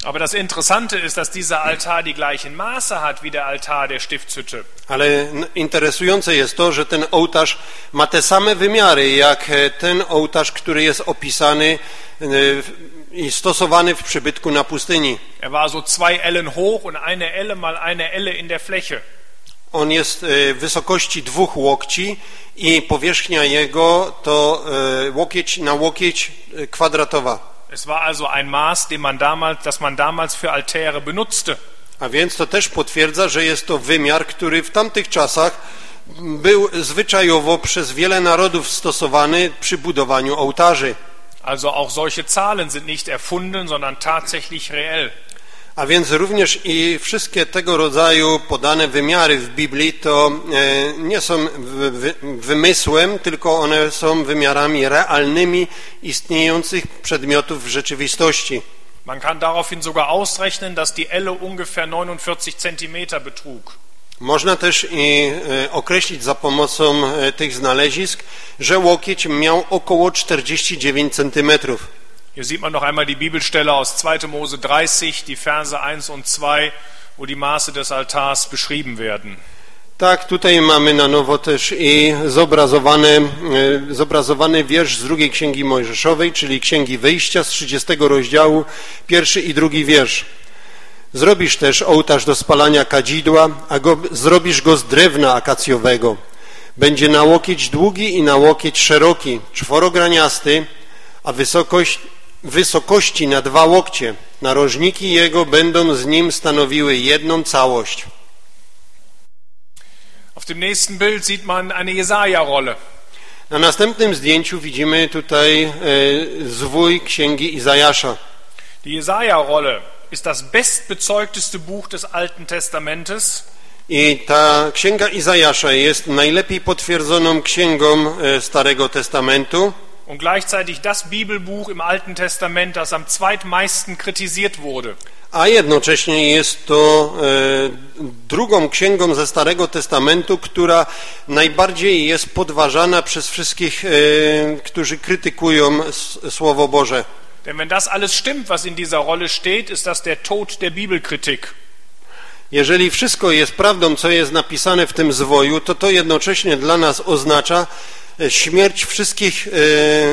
Aber das Interessante ist, dass dieser Altar die gleichen Maße hat wie der Altar der Stiftshütte. Ale interesujące jest to, że ten ołtarz ma te same wymiary jak ten ołtarz, który jest opisany i stosowany w przybytku na pustyni. Er war so zwei Ellen hoch und eine Elle mal eine Elle in der Fläche. On jest wysokości dwóch łokci i powierzchnia jego to łokieć na łokieć kwadratowa. Es war also ein Maß, den man damals, das man damals für Altäre benutzte. A więc to też potwierdza, że jest to wymiar, który w tamtych czasach był zwyczajowo przez wiele narodów stosowany przy budowaniu ołtarzy. Also auch solche Zahlen sind nicht erfunden, sondern tatsächlich reell. A więc również i wszystkie tego rodzaju podane wymiary w Biblii to nie są wymysłem, tylko one są wymiarami realnymi istniejących przedmiotów w rzeczywistości. Man kann daraufhin sogar ausrechnen, dass die Elle ungefähr neunundvierzig Zentimeter betrug. Można też i określić za pomocą tych znalezisk, że łokieć miał około czterdzieści dziewięć centymetrów. Hier sieht man noch einmal die Bibelstelle aus zweiter Mose dreißig, die Verse eins und zwei, wo die Maße des Altars beschrieben werden. Tak, tutaj mamy na nowo też i zobrazowany, zobrazowany wiersz z drugiej Księgi Mojżeszowej, czyli Księgi Wyjścia z trzydziestego rozdziału, pierwszy i drugi wiersz. Zrobisz też ołtarz do spalania kadzidła, a go, zrobisz go z drewna akacjowego. Będzie na łokieć długi i na łokieć szeroki, czworograniasty, a wysokość, wysokości na dwa łokcie. Narożniki jego będą z nim stanowiły jedną całość. Auf dem nächsten Bild sieht man eine Jesaja-Rolle. Na następnym zdjęciu widzimy tutaj e, zwój Księgi Izajasza. Die Jesaja-Rolle ist das bestbezeugteste Buch des Alten Testamentes. I ta Księga Izajasza jest najlepiej potwierdzoną księgą e, Starego Testamentu. Und gleichzeitig das Bibelbuch im Alten Testament, das am zweitmeisten kritisiert wurde. A jednocześnie jest to e, drugą księgą ze Starego Testamentu, która najbardziej jest podważana przez wszystkich, e, którzy krytykują s, Słowo Boże. Denn wenn das alles stimmt, was in dieser Rolle steht, ist das der Tod der Bibelkritik. Jeżeli wszystko jest prawdą, co jest napisane w tym zwoju, to to jednocześnie dla nas oznacza śmierć wszystkich e,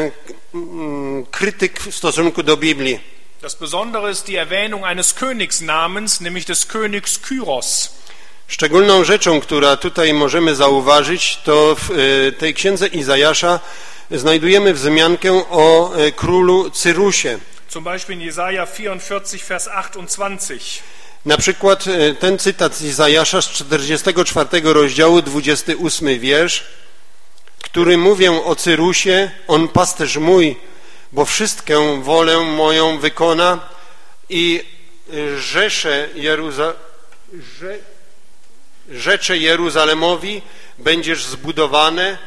krytyk w stosunku do Biblii. Das Besondere ist die Erwähnung eines Königsnamens, nämlich des Königs Kyros. Szczególną rzeczą, która tutaj możemy zauważyć, to w e, tej księdze Izajasza znajdujemy wzmiankę o e, królu Cyrusie. Zum Beispiel in Jesaja vierundvierzig, Vers achtundzwanzig. Na przykład e, ten cytat z Izajasza z czterdziestego czwartego rozdziału, dwudziesty ósmy wiersz, który mówię o Cyrusie, on pasterz mój, bo wszystkę wolę moją wykona i rzeszę Jeruza... Rze... rzecze Jeruzalemowi będziesz zbudowane,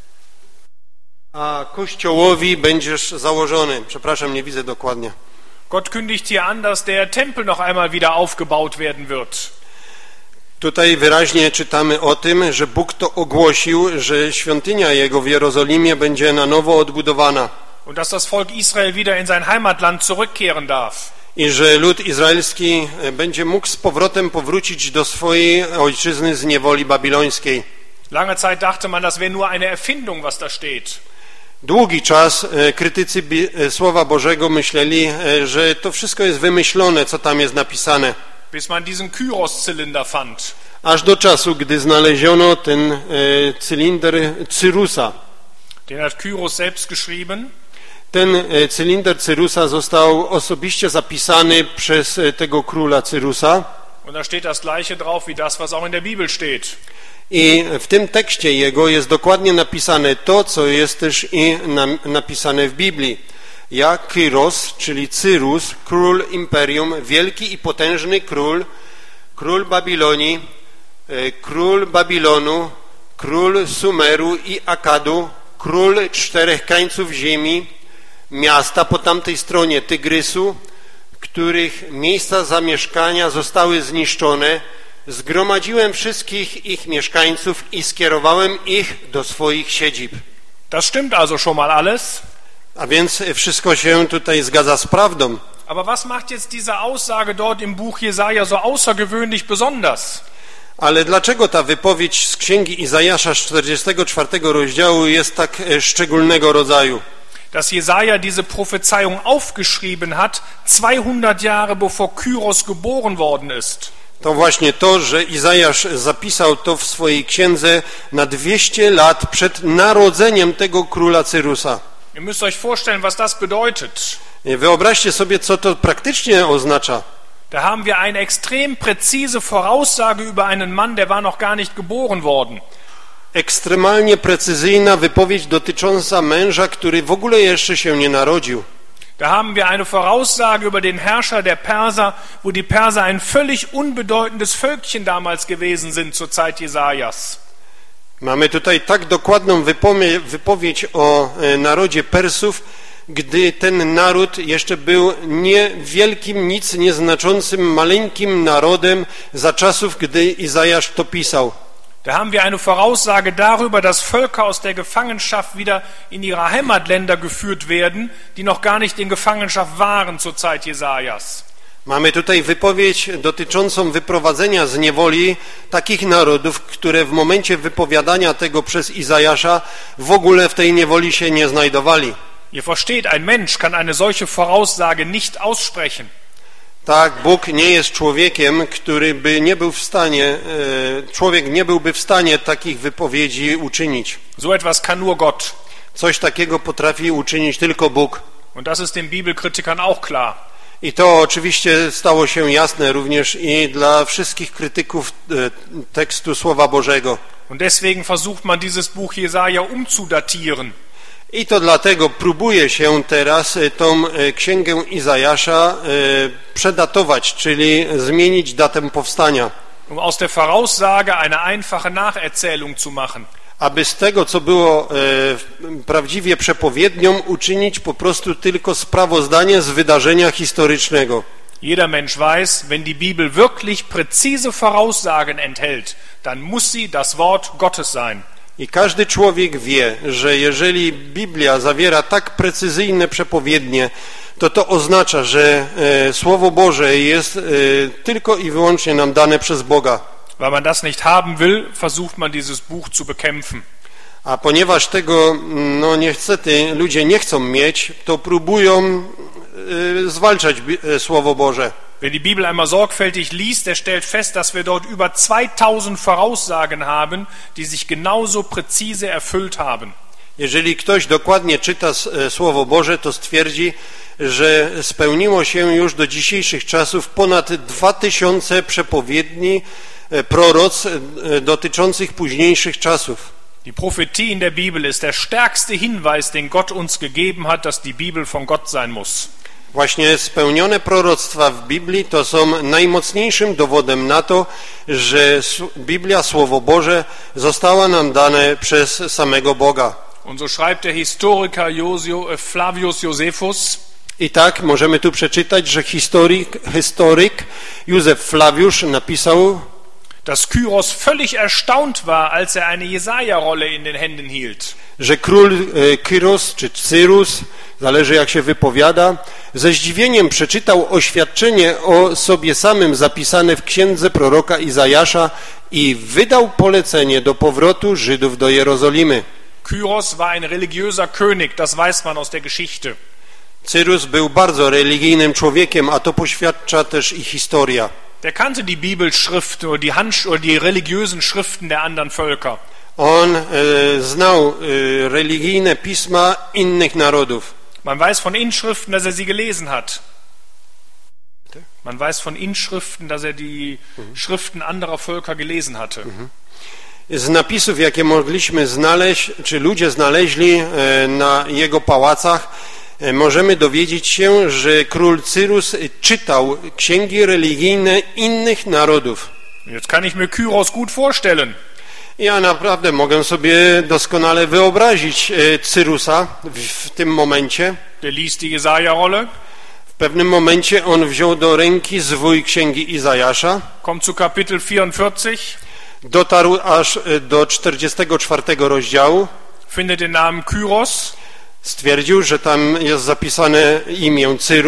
a Kościołowi będziesz założony. Przepraszam, nie widzę dokładnie. Gott kündigt hier an, dass der Tempel noch einmal wieder aufgebaut werden wird. Tutaj wyraźnie czytamy o tym, że Bóg to ogłosił, że świątynia Jego w Jerozolimie będzie na nowo odbudowana. Und dass das Volk Israel wieder in sein Heimatland zurückkehren darf. I że lud izraelski będzie mógł z powrotem powrócić do swojej ojczyzny z niewoli babilońskiej. Lange Zeit dachte man, das wäre nur eine Erfindung, was da steht. Długi czas krytycy Słowa Bożego myśleli, że to wszystko jest wymyślone, co tam jest napisane. Bis man diesen Kyros-Zylinder fand. Aż do czasu, gdy znaleziono ten e, cylinder Cyrusa. Den hat Kyros selbst geschrieben. Ten e, cylinder Cyrusa został osobiście zapisany przez e, tego króla Cyrusa. Und da steht das Gleiche drauf wie das, was auch in der Bibel steht. I w tym tekście jego jest dokładnie napisane to, co jest też i na, napisane w Biblii. Ja, Kyros, czyli Cyrus, król imperium, wielki i potężny król, król Babilonii, król Babilonu, król Sumeru i Akadu, król czterech krańców ziemi, miasta po tamtej stronie Tygrysu, których miejsca zamieszkania zostały zniszczone, zgromadziłem wszystkich ich mieszkańców i skierowałem ich do swoich siedzib. Das stimmt also schon mal alles. A więc wszystko się tutaj zgadza z prawdą. Aber was macht jetzt diese Aussage dort im Buch Jesaja so außergewöhnlich besonders? Ale dlaczego ta wypowiedź z księgi Izajasza z czterdziestego czwartego rozdziału jest tak e, szczególnego rodzaju? Dass Jesaja diese Prophezeiung aufgeschrieben hat, zweihundert Jahre bevor Kyros geboren worden ist. To właśnie to, że Izajasz zapisał to w swojej księdze na dwieście lat przed narodzeniem tego króla Cyrusa. Ihr müsst euch vorstellen, was das bedeutet. Wyobraźcie sobie, co to praktycznie oznacza. Da haben wir eine extrem präzise Voraussage über einen Mann, der war noch gar nicht geboren worden. Ekstremalnie precyzyjna wypowiedź dotycząca męża, który w ogóle jeszcze się nie narodził. Da haben wir eine Voraussage über den Herrscher der Perser, wo die Perser ein völlig unbedeutendes Völkchen damals gewesen sind zur Zeit Jesajas. Mamy tutaj tak dokładną wypowiedź o narodzie Persów, gdy ten naród jeszcze był niewielkim, nic nieznaczącym, maleńkim narodem za czasów, gdy Izajasz to pisał. Da haben wir eine Voraussage darüber, dass Völker aus der Gefangenschaft wieder in ihre Heimatländer geführt werden, die noch gar nicht in Gefangenschaft waren zur Zeit Jesajas. Mamy tutaj wypowiedź dotyczącą wyprowadzenia z niewoli takich narodów, które w momencie wypowiadania tego przez Izajasza w ogóle w tej niewoli się nie znajdowali. Ihr versteht, ein Mensch kann eine solche Voraussage nicht aussprechen. Tak, Bóg nie jest człowiekiem, który by nie był w stanie, człowiek nie byłby w stanie takich wypowiedzi uczynić. So etwas kann nur Gott. Coś takiego potrafi uczynić tylko Bóg. Und das ist den Bibelkritikern auch klar. I to oczywiście stało się jasne również i dla wszystkich krytyków tekstu Słowa Bożego. Und deswegen versucht man dieses Buch Jesaja umzudatieren. I to dlatego próbuje się teraz tą księgę Izajasza przedatować, czyli zmienić datę powstania. Um aus der Voraussage eine einfache Nacherzählung zu machen. Aby z tego, co było e, prawdziwie przepowiednią, uczynić po prostu tylko sprawozdanie z wydarzenia historycznego. Jeder Mensch weiß, wenn die Bibel wirklich präzise Voraussagen enthält, dann muss sie das Wort Gottes sein. I każdy człowiek wie, że jeżeli Biblia zawiera tak precyzyjne przepowiednie, to to oznacza, że e, Słowo Boże jest e, tylko i wyłącznie nam dane przez Boga. Weil man das nicht haben will, versucht man dieses Buch zu bekämpfen. A ponieważ tego, no niestety, ludzie nie chcą mieć, to próbują e, zwalczać e, Słowo Boże. Wer die Bibel einmal sorgfältig liest, der stellt fest, dass wir dort über zweitausend Voraussagen haben, die sich genauso präzise erfüllt haben. Jeżeli ktoś dokładnie czyta Słowo Boże, to stwierdzi, że spełniło się już do dzisiejszych czasów ponad dwa tysiące przepowiedni, proroc dotyczących późniejszych czasów. Die Prophetie in der Bibel ist der stärkste Hinweis, den Gott uns gegeben hat, dass die Bibel von Gott sein muss. Właśnie spełnione proroctwa w Biblii to są najmocniejszym dowodem na to, że Biblia, Słowo Boże, została nam dane przez samego Boga. Und so schreibt der Historiker Flavius Josephus. I tak możemy tu przeczytać, że historyk, historyk Józef Flawiusz napisał, dass Kyros völlig erstaunt war, als er eine Jesaja-Rolle in den Händen hielt. Że król Kyros czy Cyrus, zależy jak się wypowiada, ze zdziwieniem przeczytał oświadczenie o sobie samym zapisane w księdze proroka Izajasza i wydał polecenie do powrotu Żydów do Jerozolimy. Kyros war ein religiöser König, das weiß man aus der Geschichte. Cyrus był bardzo religijnym człowiekiem, a to poświadcza też i historia. Der kannte die Bibelschriften oder die, Hand, oder die religiösen Schriften der anderen Völker. On e, znał e, religijne pisma innych narodów. Man weiß von Inschriften, dass er sie gelesen hat. Man weiß von Inschriften, dass er die mhm. Schriften anderer Völker gelesen hatte. Mhm. Z napisów, jakie mogliśmy znaleźć, czy ludzie znaleźli e, na jego pałacach, e, możemy dowiedzieć się, że król Cyrus czytał księgi religijne innych narodów. Jetzt kann ich mir Kyros gut vorstellen. Ja naprawdę mogę sobie doskonale wyobrazić Cyrusa w, w tym momencie. Der liest die Jesaja-Rolle. W pewnym momencie on wziął do ręki zwój księgi Izajasza. Kommt zu Kapitel vierundvierzig. Dotarł aż do czterdziestego czwartego rozdziału. Findet den Namen Kyros. Stwierdził, że tam jest zapisane imię Cyrus.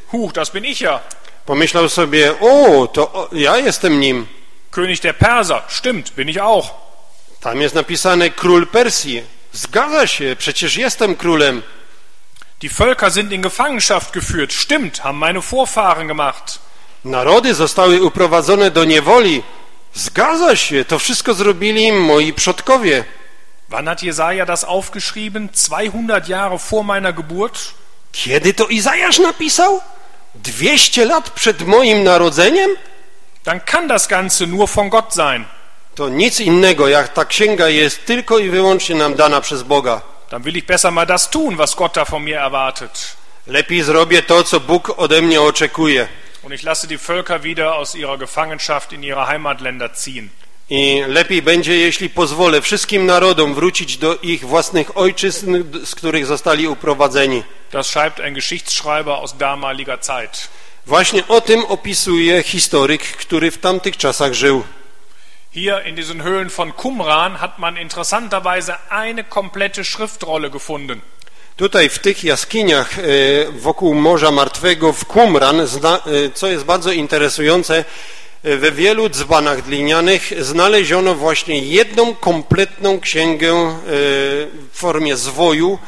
Huch, das bin ich ja. Pomyślał sobie, o, to o, ja jestem nim. König der Perser, stimmt, bin ich auch. Tam jest napisane król Persji. Zgadza się, przecież jestem królem. Die Völker sind in Gefangenschaft geführt, stimmt, haben meine Vorfahren gemacht. Narody zostały uprowadzone do niewoli. Zgadza się, to wszystko zrobili moi przodkowie. Wann hat Jesaja das aufgeschrieben? zweihundert Jahre vor meiner Geburt? Kiedy to Izajasz napisał? dwieście lat przed moim narodzeniem? Dann kann das Ganze nur von Gott sein. To nic innego, jak ta księga jest tylko i wyłącznie nam dana przez Boga. Dann will ich besser mal das tun, was Gott da von mir erwartet. Lepiej zrobię to, co Bóg ode mnie oczekuje. Und ich lasse die Völker wieder aus ihrer Gefangenschaft in ihre Heimatländer ziehen. I lepiej będzie, jeśli pozwolę wszystkim narodom wrócić do ich własnych ojczyzn, z których zostali uprowadzeni. Das schreibt ein Geschichtsschreiber aus damaliger Zeit. Właśnie o tym opisuje historyk, który w tamtych czasach żył. Hier in diesen Höhlen von Qumran hat man interessanterweise eine komplette Schriftrolle gefunden. Tutaj w tych jaskiniach wokół Morza Martwego w Qumran, co jest bardzo interesujące, we wielu dzbanach glinianych znaleziono właśnie jedną kompletną księgę w formie zwoju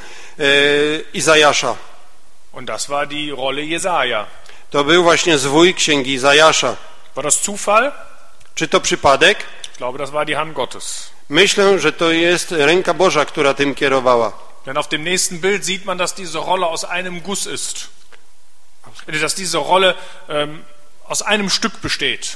Izajasza. Und das war die Rolle Jesaja. To był właśnie zwój księgi Izajasza. War das Zufall? Czy to przypadek? Ich glaube, das war die Hand Gottes. Myślę, że to jest ręka Boża, która tym kierowała. Denn auf dem nächsten Bild sieht man, dass diese Rolle aus einem Guss ist. Dass diese Rolle ähm, aus einem Stück besteht.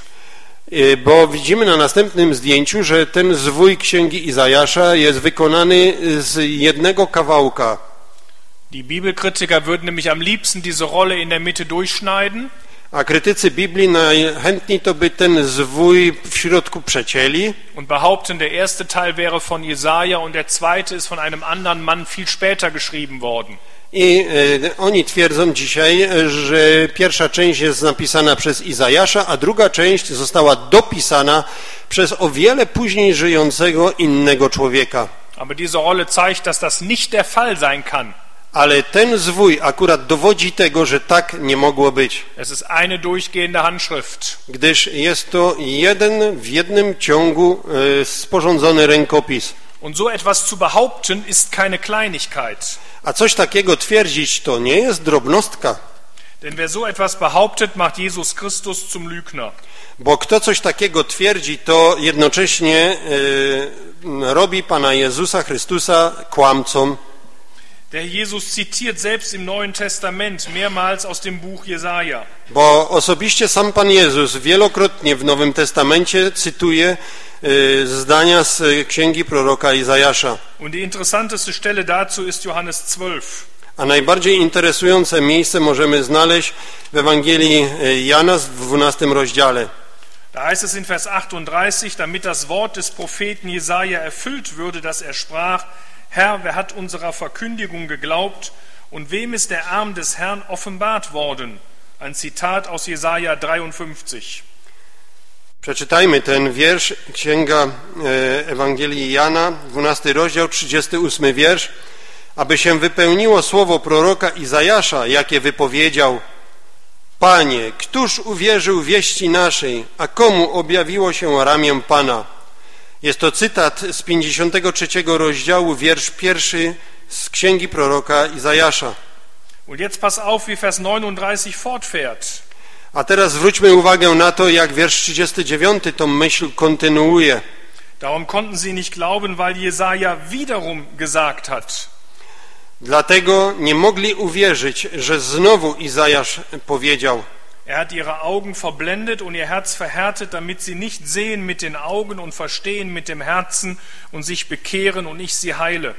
Bo widzimy na następnym zdjęciu, że ten zwój księgi Izajasza jest wykonany z jednego kawałka. Die Bibelkritiker würden nämlich am liebsten diese Rolle in der Mitte durchschneiden. A krytycy Biblii najchętniej to by ten zwój w środku przecięli. Und behaupten, der erste Teil wäre von Jesaja und der zweite ist von einem anderen Mann viel später geschrieben worden. I e, oni twierdzą dzisiaj, że pierwsza część jest napisana przez Izajasza, a druga część została dopisana przez o wiele później żyjącego innego człowieka. Aber diese Rolle zeigt, dass das nicht der Fall sein kann. Ale ten zwój akurat dowodzi tego, że tak nie mogło być. Es ist eine durchgehende Handschrift. Gdyż jest to jeden w jednym ciągu e, sporządzony rękopis. Und so etwas zu behaupten ist keine Kleinigkeit. A coś takiego twierdzić to nie jest drobnostka. Denn wer so etwas behauptet, macht Jesus Christus zum Lügner. Bo kto coś takiego twierdzi, to jednocześnie e, robi Pana Jezusa Chrystusa kłamcą. Der Jesus zitiert selbst im Neuen Testament mehrmals aus dem Buch Jesaja. Bo osobiście sam Pan Jezus wielokrotnie w Nowym Testamencie cytuje y, zdania z księgi proroka Izajasza. Und die interessanteste Stelle dazu ist Johannes zwölf. A najbardziej interesujące miejsce możemy znaleźć w Ewangelii Jana w dwunastym rozdziale. Da heißt es in Vers achtunddreißig, damit das Wort des Propheten Jesaja erfüllt würde, dass er sprach: Herr, wer hat unserer Verkündigung geglaubt und wem ist der Arm des Herrn offenbart worden? Ein Zitat aus Jesaja dreiundfünfzig. Przeczytajmy ten wiersz, księga Ewangelii Jana, dwunasty rozdział, trzydziesty ósmy wiersz. Aby się wypełniło słowo proroka Izajasza, jakie wypowiedział: Panie, któż uwierzył wieści naszej, a komu objawiło się ramię Pana? Jest to cytat z pięćdziesiątego trzeciego rozdziału, wiersz pierwszy z księgi proroka Izajasza. Und jetzt pass auf, wie Vers neununddreißig fortfährt. A teraz zwróćmy uwagę na to, jak wiersz trzydziesty dziewiąty tą myśl kontynuuje. Darum konnten sie nicht glauben, weil Jesaja wiederum gesagt hat. Dlatego nie mogli uwierzyć, że znowu Izajasz powiedział: Er hat ihre Augen verblendet und ihr Herz verhärtet, damit sie nicht sehen mit den Augen und verstehen mit dem Herzen und sich bekehren und ich sie heile.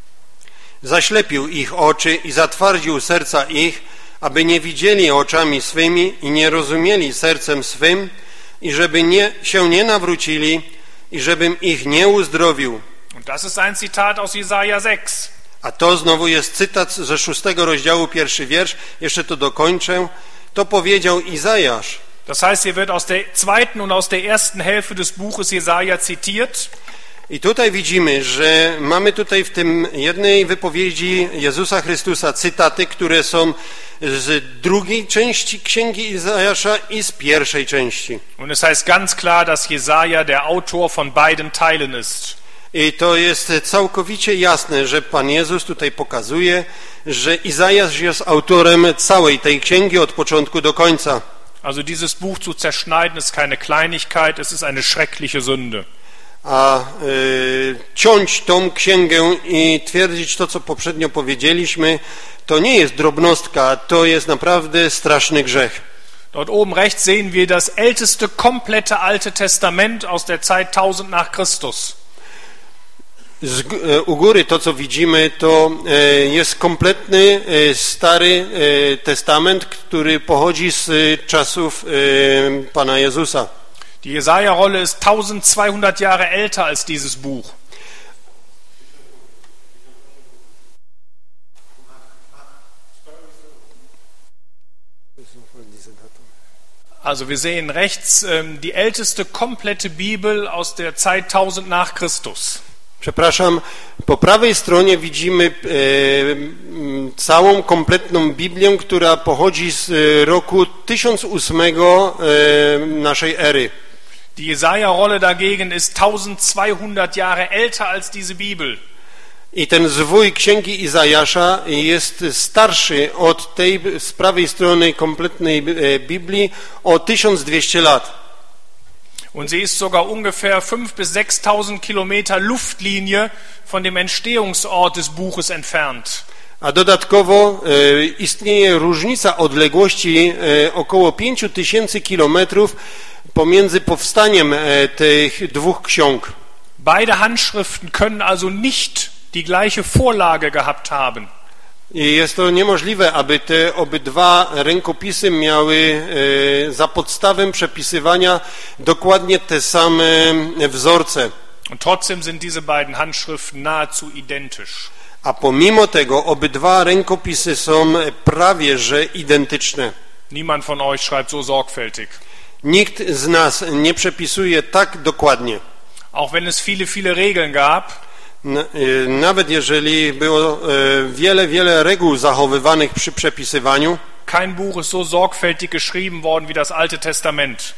Zaślepił ich oczy i zatwardził serca ich, aby nie widzieli oczami swymi i nie rozumieli sercem swym, i żeby nie, się nie nawrócili, i żebym ich nie uzdrowił. Und das ist ein Zitat aus Jesaja sechs. A to znowu jest cytat ze szóstego rozdziału, pierwszy wiersz. Jeszcze to dokończę. To powiedział Izajasz. Das heißt, hier wird aus der zweiten und aus der ersten Hälfte des Buches Jesaja zitiert. I tutaj widzimy, że mamy tutaj w tym jednej wypowiedzi Jezusa Chrystusa cytaty, które są z drugiej części Księgi Izajasza i z pierwszej części. Und es heißt ganz klar, dass Jesaja der Autor von beiden Teilen ist. I to jest całkowicie jasne, że Pan Jezus tutaj pokazuje, że Izajasz jest autorem całej tej księgi od początku do końca. Also dieses Buch zu zerschneiden ist keine Kleinigkeit, es ist eine schreckliche Sünde. A y, ciąć tą księgę i twierdzić to, co poprzednio powiedzieliśmy, to nie jest drobnostka, to jest naprawdę straszny grzech. Dort oben rechts sehen wir das älteste komplette Alte Testament aus der Zeit tausend nach Christus. Z, y, u góry to, co widzimy, to y, jest kompletny y, Stary y, Testament, który pochodzi z y, czasów y, Pana Jezusa. Die Jesaja-Rolle ist zwölfhundert Jahre älter als dieses Buch. Also wir sehen rechts ähm, die älteste komplette Bibel aus der Zeit tausend nach Christus. Przepraszam, po prawej stronie widzimy e, całą kompletną Biblię, która pochodzi z roku tysiąc ósmego e, naszej ery. Die Jesaja-Rolle dagegen ist zwölfhundert Jahre älter als diese Bibel. I ten zwój Księgi Izajasza jest starszy od tej z prawej strony kompletnej Biblii o tysiąc dwieście lat. Und sie ist sogar ungefähr fünf bis sechstausend Kilometer Luftlinie von dem Entstehungsort des Buches entfernt. A dodatkowo e, istnieje różnica odległości e, około pięć tysięcy kilometrów pomiędzy powstaniem e, tych dwóch ksiąg. Beide Handschriften können also nicht die gleiche Vorlage gehabt haben. I jest to niemożliwe, aby te obydwa rękopisy miały e, za podstawę przepisywania dokładnie te same wzorce. Und trotzdem sind diese beiden Handschriften nahezu identisch. A pomimo tego obydwa rękopisy są prawie że identyczne. Niemand von euch schreibt so sorgfältig. Nikt z nas nie przepisuje tak dokładnie. Auch wenn es viele, viele Regeln gab, Nawet jeżeli było wiele, wiele reguł zachowywanych przy przepisywaniu, kein Buch ist so sorgfältig geschrieben worden wie das Alte Testament.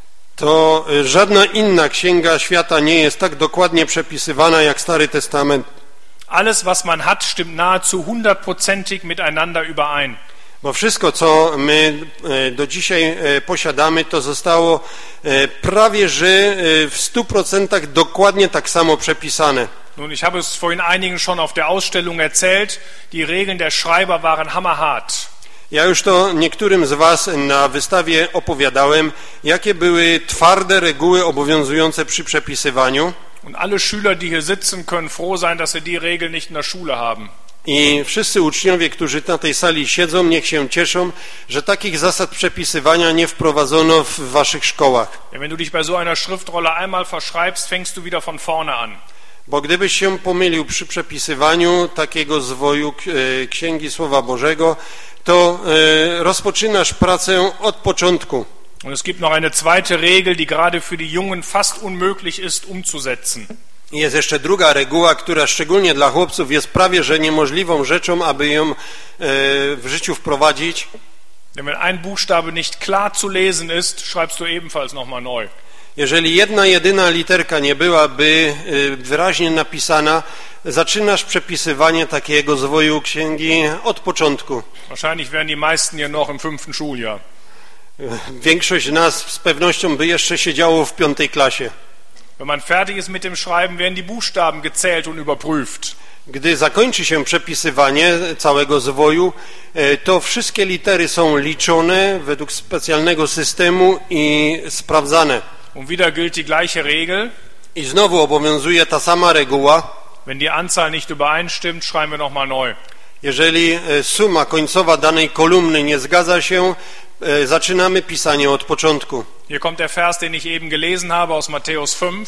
To żadna inna księga świata nie jest tak dokładnie przepisywana jak Stary Testament. Alles, was man hat, stimmt nahezu hundertprozentig miteinander überein. Bo wszystko, co my do dzisiaj posiadamy, to zostało prawie że w stu procentach dokładnie tak samo przepisane. Nun, ich habe es vorhin einigen schon auf der Ausstellung erzählt, die Regeln der Schreiber waren hammerhart. Ja już to niektórym z was na wystawie opowiadałem, jakie były twarde reguły obowiązujące przy przepisywaniu. Und alle Schüler, die hier sitzen, können froh sein, dass sie die Regeln nicht in der Schule haben. I wszyscy uczniowie, którzy na tej sali siedzą, niech się cieszą, że takich zasad przepisywania nie wprowadzono w waszych szkołach. Ja, wenn du dich bei so einer Schriftrolle einmal verschreibst, fängst du wieder von vorne an. Bo gdybyś się pomylił przy przepisywaniu takiego zwoju Księgi Słowa Bożego, to rozpoczynasz pracę od początku. Und es gibt noch eine zweite Regel, die gerade für die Jungen fast unmöglich ist umzusetzen. Jest jeszcze druga reguła, która szczególnie dla chłopców jest prawie że niemożliwą rzeczą, aby ją w życiu wprowadzić. Denn wenn ein Buchstabe nicht klar zu lesen ist, schreibst du ebenfalls nochmal neu. Jeżeli jedna jedyna literka nie byłaby wyraźnie napisana, zaczynasz przepisywanie takiego zwoju księgi od początku. Wahrscheinlich wären die meisten hier noch im fünften Schuljahr. Większość z nas z pewnością by jeszcze siedziało w piątej klasie. Wenn man fertig ist mit dem Schreiben, werden die Buchstaben gezählt und überprüft. Gdy zakończy się przepisywanie całego zwoju, to wszystkie litery są liczone według specjalnego systemu i sprawdzane. Und wieder gilt die gleiche Regel. I znowu obowiązuje ta sama reguła. Wenn die Anzahl nicht übereinstimmt, schreiben wir nochmal neu. Jeżeli suma końcowa danej kolumny nie zgadza się, zaczynamy pisanie od początku. Hier kommt der Vers, den ich eben gelesen habe aus Matthäus fünf.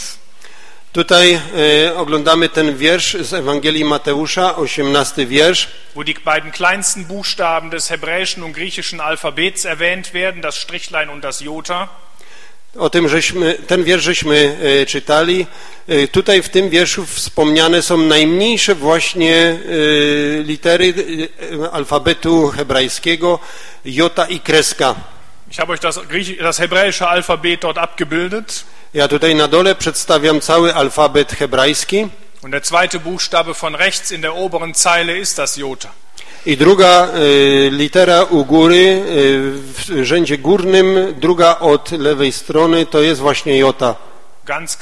Tutaj e, oglądamy ten wiersz z Ewangelii Mateusza, osiemnasty wiersz. Wo die beiden kleinsten Buchstaben des hebräischen und griechischen Alphabets erwähnt werden, das Strichlein und das Jota. O tym, żeśmy, ten wiersz żeśmy e, czytali. E, tutaj w tym wierszu wspomniane są najmniejsze właśnie e, litery e, alfabetu hebrajskiego, jota i kreska. Ich habe euch das, das hebräische Alphabet dort abgebildet. Ja tutaj na dole przedstawiam cały alfabet hebrajski. Und der zweite Buchstabe von rechts in der oberen Zeile ist das Jota. I druga y, litera u góry, y, w rzędzie górnym, druga od lewej strony, to jest właśnie jota. Ganz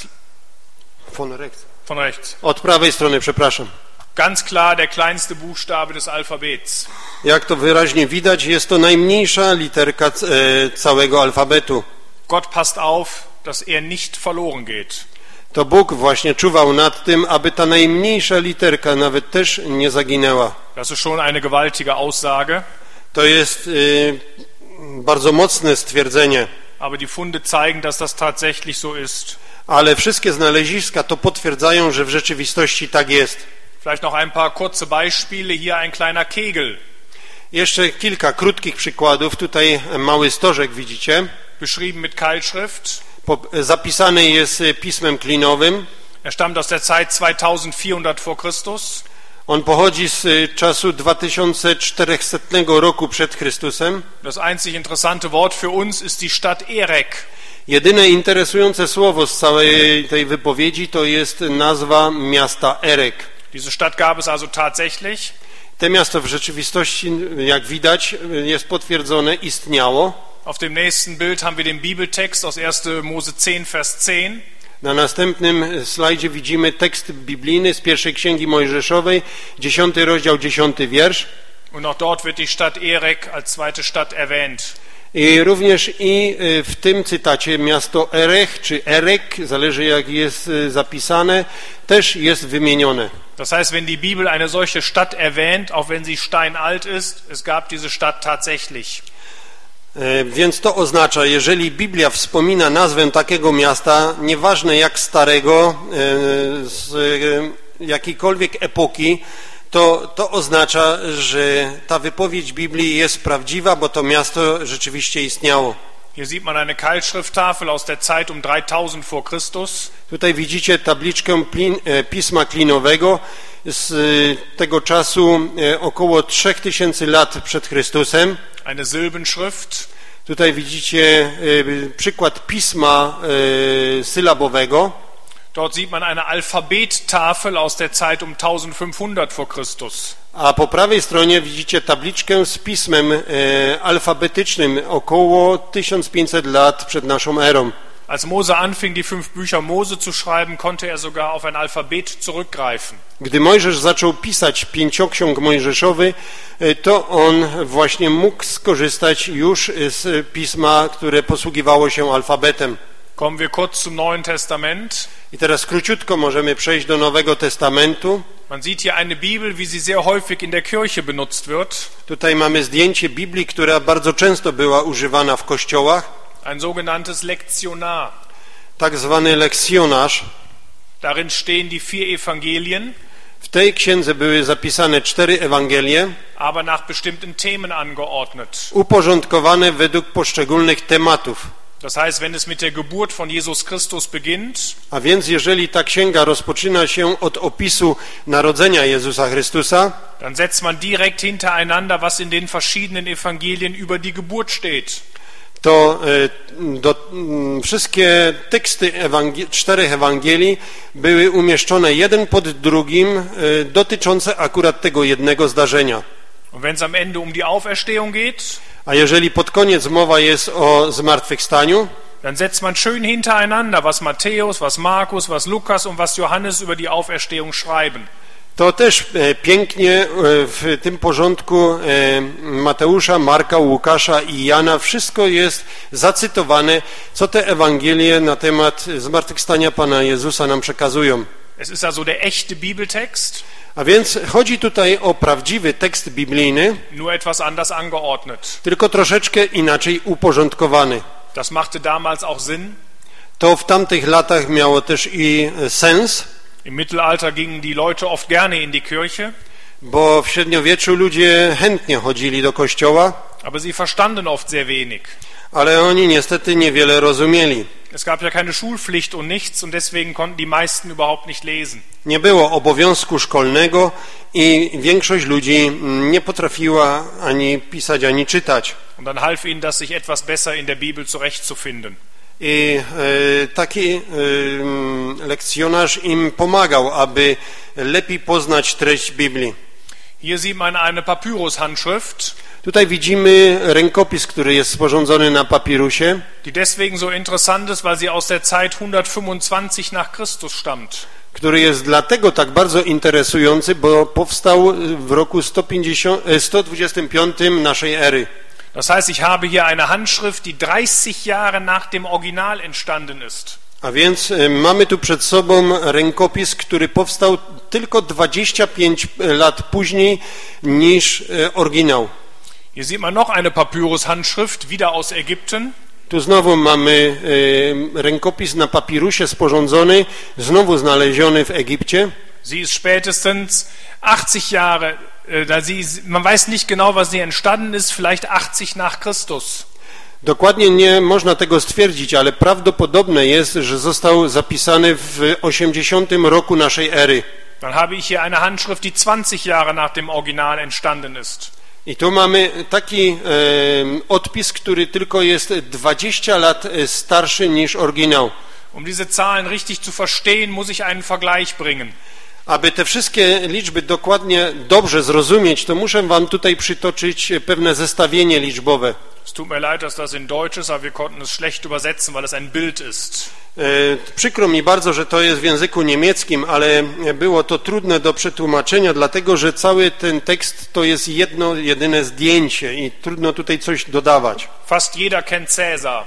Von rechts. von rechts. Od prawej strony, przepraszam. Ganz klar der kleinste Buchstabe des Alphabets. Jak to wyraźnie widać, jest to najmniejsza literka e, całego alfabetu. Gott passt auf, dass er nicht verloren geht. To Bóg właśnie czuwał nad tym, aby ta najmniejsza literka nawet też nie zaginęła. Das ist schon eine gewaltige Aussage. To jest y, bardzo mocne stwierdzenie, Aber die Funde zeigen, dass das tatsächlich so ist. ale wszystkie znaleziska to potwierdzają, że w rzeczywistości tak jest. Vielleicht noch ein paar kurze Beispiele. Hier ein kleiner Kegel. Jeszcze kilka krótkich przykładów. Tutaj mały stożek widzicie. Beschrieben mit Keilschrift. Zapisany jest pismem klinowym. Er stammt aus der Zeit zweitausendvierhundert vor Christus. On pochodzi z czasu dwa tysiące czterysta roku przed Chrystusem. Das einzig interessante Wort für uns ist die Stadt Erek. Jedyne interesujące słowo z całej tej wypowiedzi to jest nazwa miasta Erek. Diese Stadt gab es also tatsächlich. To miasto w rzeczywistości, jak widać, jest potwierdzone, istniało. Auf dem nächsten Bild haben wir den Bibeltext aus erster Mose zehn, Vers zehn. Na następnym slajdzie widzimy tekst biblijny z pierwszej księgi Mojżeszowej, dziesiąty rozdział, dziesiąty wiersz. Und auch dort wird die Stadt Erek als zweite Stadt erwähnt. I również i w tym cytacie miasto Erech czy Erek, zależy jak jest zapisane, też jest wymienione. Das heißt, wenn die Bibel eine solche Stadt erwähnt, auch wenn sie steinalt ist, es gab diese Stadt tatsächlich. Więc to oznacza, jeżeli Biblia wspomina nazwę takiego miasta, nieważne jak starego, z jakiejkolwiek epoki, to, to oznacza, że ta wypowiedź Biblii jest prawdziwa, bo to miasto rzeczywiście istniało. Hier sieht man eine Keilschrifttafel aus der Zeit um dreitausend vor Christus. Tutaj widzicie tabliczkę pisma klinowego z tego czasu około trzech tysięcy lat przed Chrystusem. Eine Silbenschrift. Tutaj widzicie przykład pisma sylabowego. Dort sieht man eine Alphabettafel aus der Zeit um eintausendfünfhundert vor Christus. A po prawej stronie widzicie tabliczkę z pismem e, alfabetycznym około tysiąc pięćset lat przed naszą erą. Als Mose anfing, die fünf Bücher Mose zu schreiben, konnte er sogar auf ein Alphabet zurückgreifen. Gdy Mojżesz zaczął pisać pięcioksiąg Mojżeszowy, to on właśnie mógł skorzystać już z pisma, które posługiwało się alfabetem. Kommen wir kurz zum Neuen Testament. I teraz króciutko możemy przejść do Nowego Testamentu. Man sieht hier eine Bibel, wie sie sehr häufig in der Kirche benutzt wird. Tutaj mamy zdjęcie Biblii, która bardzo często była używana w kościołach. Ein sogenanntes Lektionar. Tak zwany lekcjonarz. Darin stehen die vier Evangelien. W tej księdze były zapisane cztery Ewangelie, aber nach bestimmten Themen angeordnet. Uporządkowane według poszczególnych tematów. Das heißt, wenn es mit der Geburt von Jesus Christus beginnt, a więc jeżeli ta księga rozpoczyna się od opisu narodzenia Jezusa Chrystusa, dann setzt man direkt hintereinander, was in den verschiedenen Evangelien über die Geburt steht. To do, wszystkie teksty Ewangel- czterech Ewangelii były umieszczone jeden pod drugim, dotyczące akurat tego jednego zdarzenia. Und wenn es am Ende um die Auferstehung geht, a jeżeli pod koniec mowa jest o zmartwychwstaniu, dann setzt man schön hintereinander, was Matthäus, was Markus, was Lukas und was Johannes über die Auferstehung schreiben. To też pięknie w tym porządku Mateusza, Marka, Łukasza i Jana wszystko jest zacytowane, co te Ewangelie na temat zmartwychwstania Pana Jezusa nam przekazują. Es ist also der echte Bibeltext. A więc chodzi tutaj o prawdziwy tekst biblijny, nur etwas anders angeordnet. Tylko troszeczkę inaczej uporządkowany. Das machte damals auch Sinn. To w tamtych latach miało też i sens. Im Mittelalter gingen die Leute oft gerne in die Kirche. Bo w średniowieczu ludzie chętnie chodzili do kościoła. Aber sie verstanden oft sehr wenig. Ale oni niestety niewiele rozumieli. Es gab ja keine Schulpflicht und nichts und deswegen konnten die meisten überhaupt nicht lesen. Nie było obowiązku szkolnego i większość ludzi nie potrafiła ani pisać, ani czytać. Und dann half ihnen das, sich etwas besser in der Bibel zurechtzufinden. I e, taki e, lekcjonarz im pomagał, aby lepiej poznać treść Biblii. Hier sieht man eine Papyrushandschrift, Tutaj widzimy rękopis, który jest sporządzony na papirusie, die deswegen so interessant ist, weil sie aus der Zeit hundertfünfundzwanzig nach Christus stammt. który jest dlatego tak bardzo interesujący, bo powstał w roku sto dwudziestym piątym naszej ery. Das heißt, ich habe hier eine Handschrift, die dreißig Jahre nach dem Original entstanden ist. A więc e, mamy tu przed sobą rękopis, który powstał tylko dwadzieścia pięć lat później niż e, oryginał. Hier sieht man noch eine Papyrushandschrift, wieder aus Ägypten. Tu znowu mamy e, rękopis na papirusie sporządzony, znowu znaleziony w Egipcie. Sie ist spätestens achtzig Jahre, äh, da sie, man weiß nicht genau, was sie entstanden ist, vielleicht achtzig nach Christus. Dokładnie nie można tego stwierdzić, ale prawdopodobne jest, że został zapisany w osiemdziesiątym roku naszej ery. Dann habe ich hier eine Handschrift, die zwanzig Jahre nach dem Original entstanden ist. I tu mamy taki e, odpis, który tylko jest dwadzieścia lat starszy niż oryginał. Um diese Zahlen richtig zu verstehen, muss ich einen Vergleich bringen. Aby te wszystkie liczby dokładnie dobrze zrozumieć, to muszę wam tutaj przytoczyć pewne zestawienie liczbowe. Es tut mir leid, dass das in Deutsch ist, aber wir konnten es schlecht übersetzen, weil es ein Bild ist. E, przykro mi bardzo, że to jest w języku niemieckim, ale było to trudne do przetłumaczenia, dlatego że cały ten tekst to jest jedno, jedyne zdjęcie i trudno tutaj coś dodawać. Fast jeder kennt Cäsar.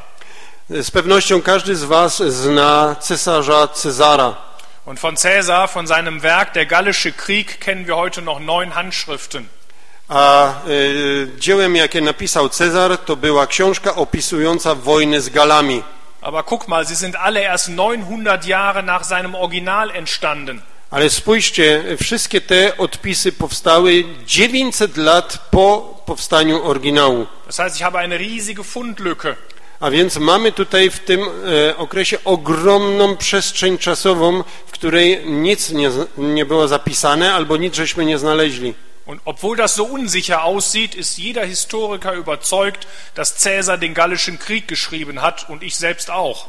Z pewnością każdy z was zna cesarza Cezara. Und von Cäsar, von seinem Werk Der Gallische Krieg, kennen wir heute noch neun Handschriften. A y, dziełem, jakie napisał Cezar, to była książka opisująca wojnę z Galami. Aber guck mal, sie sind alle erst neunhundert Jahre nach seinem Original entstanden. Ale spójrzcie, wszystkie te odpisy powstały dziewięćset lat po powstaniu oryginału. Das heißt, ich habe eine riesige Fundlücke. A więc mamy tutaj w tym e, okresie ogromną przestrzeń czasową, w której nic nie, nie było zapisane albo nic żeśmy nie znaleźli. Und obwohl das so unsicher aussieht, ist jeder Historiker überzeugt, dass Cäsar den Gallischen Krieg geschrieben hat und ich selbst auch.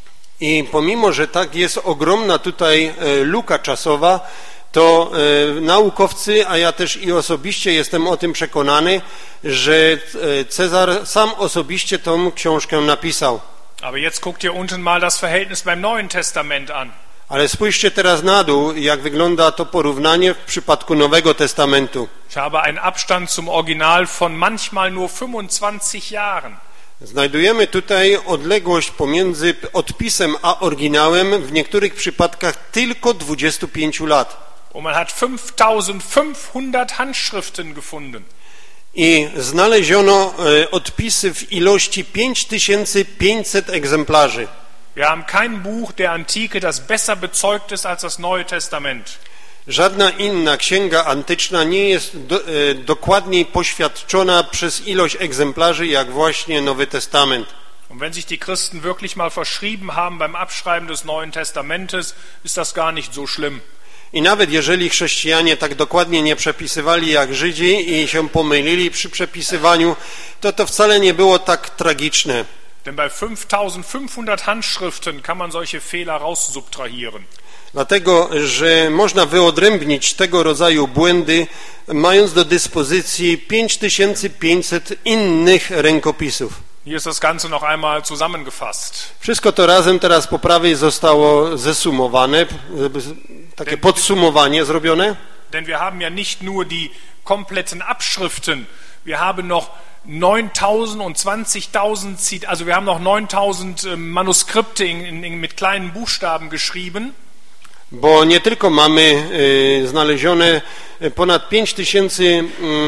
I pomimo, że tak jest ogromna tutaj e, luka czasowa, to e, naukowcy, a ja też i osobiście jestem o tym przekonany, że e, Cezar sam osobiście tą książkę napisał. Aber jetzt guckt ihr unten mal das Verhältnis beim Neuen Testament an. Ale spójrzcie teraz na dół, jak wygląda to porównanie w przypadku Nowego Testamentu. Ich habe einen Abstand zum Original von manchmal nur fünfundzwanzig Jahren. Znajdujemy tutaj odległość pomiędzy odpisem a oryginałem w niektórych przypadkach tylko dwudziestu pięciu lat. Und man hat fünftausendfünfhundert Handschriften gefunden. I znaleziono e, odpisy w ilości pięć tysięcy pięćset egzemplarzy. Wir haben kein Buch der Antike, das besser bezeugt ist als das Neue Testament. Żadna inna księga antyczna nie jest do, e, dokładniej poświadczona przez ilość egzemplarzy jak właśnie Nowy Testament. Und wenn sich die Christen wirklich mal verschrieben haben beim Abschreiben des Neuen Testamentes, ist das gar nicht so schlimm. I nawet jeżeli chrześcijanie tak dokładnie nie przepisywali jak Żydzi i się pomylili przy przepisywaniu, to to wcale nie było tak tragiczne. Denn bei fünftausendfünfhundert Handschriften kann man solche Fehler raussubtrahieren. Dlatego, że można wyodrębnić tego rodzaju błędy, mając do dyspozycji pięć tysięcy pięćset innych rękopisów. Hier ist das Ganze noch einmal zusammengefasst. Wszystko to razem teraz po prawej zostało zesumowane, takie podsumowanie zrobione. Denn wir haben ja nicht nur die kompletten Abschriften, wir haben noch neuntausend und zwanzigtausend, also wir haben noch neuntausend Manuskripte in, in, mit kleinen Buchstaben geschrieben. Bo nie tylko mamy y, znalezione ponad pięć tysięcy y,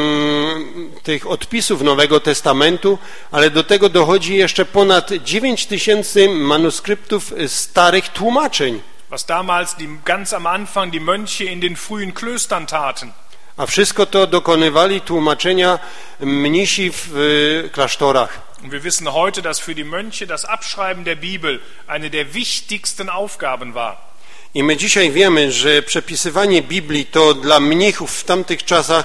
tych odpisów Nowego Testamentu, ale do tego dochodzi jeszcze ponad dziewięć tysięcy manuskryptów starych tłumaczeń. Was damals die, ganz am Anfang die Mönche in den frühen Klöstern taten. A wszystko to dokonywali tłumaczenia mnisi w y, klasztorach. Und wir wissen heute, dass für die Mönche das Abschreiben der Bibel eine der wichtigsten Aufgaben war. I my dzisiaj wiemy, że przepisywanie Biblii to dla mnichów w tamtych czasach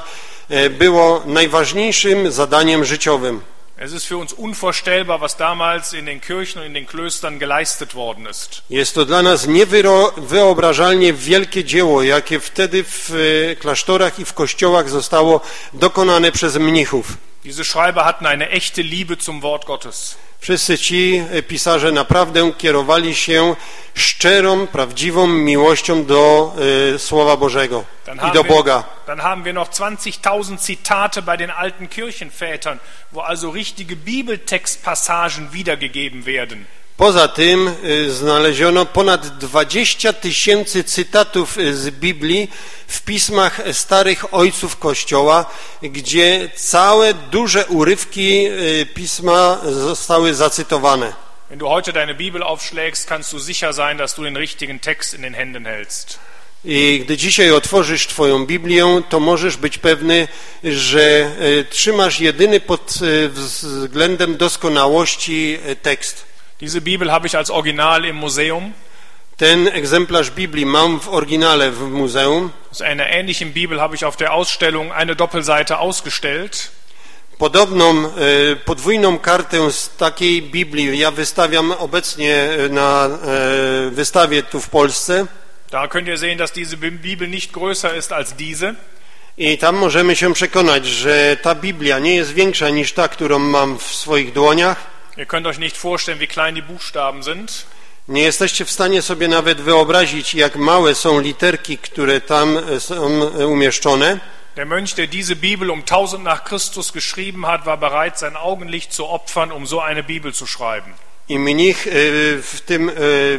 było najważniejszym zadaniem życiowym. Es ist für uns unvorstellbar, was damals in den Kirchen und in den Klöstern geleistet worden ist. Jest to dla nas niewyobrażalnie wielkie dzieło, jakie wtedy w klasztorach i w kościołach zostało dokonane przez mnichów. Diese Schreiber hatten eine echte Liebe zum Wort Gottes. Wszyscy ci pisarze naprawdę kierowali się szczerą, prawdziwą miłością do y, Słowa Bożego i do Boga. Dann haben wir noch zwanzigtausend Zitate bei den alten Kirchenvätern, wo also richtige Bibeltextpassagen wiedergegeben werden. Poza tym y, znaleziono ponad dwadzieścia tysięcy cytatów z Biblii w pismach starych ojców Kościoła, gdzie całe duże urywki y, pisma zostały zacytowane. Wenn du heute deine Bibel aufschlägst, kannst du sicher sein, dass du den richtigen Text in den Händen hältst. I gdy dzisiaj otworzysz Twoją Biblię, to możesz być pewny, że y, trzymasz jedyny pod y, względem doskonałości y, tekst. Diese Bibel habe ich als Original im Museum. Ten egzemplarz Biblii mam w oryginale w muzeum. Aus einer ähnlichen Bibel habe ich auf der Ausstellung eine Doppelseite ausgestellt. Podobną e, podwójną kartę z takiej Biblii ja wystawiam obecnie na e, wystawie tu w Polsce. Da könnt ihr sehen, dass diese Bibel nicht größer ist als diese. I tam możemy się przekonać, że ta Biblia nie jest większa niż ta, którą mam w swoich dłoniach. Ihr könnt euch nicht vorstellen, wie klein die Buchstaben sind. Nie jesteście w stanie sobie nawet wyobrazić, jak małe są literki, które tam są umieszczone. Der Mönch, der diese Bibel um tausend nach Christus geschrieben hat, war bereit, sein Augenlicht zu opfern, um so eine Bibel zu schreiben. I mnich w tym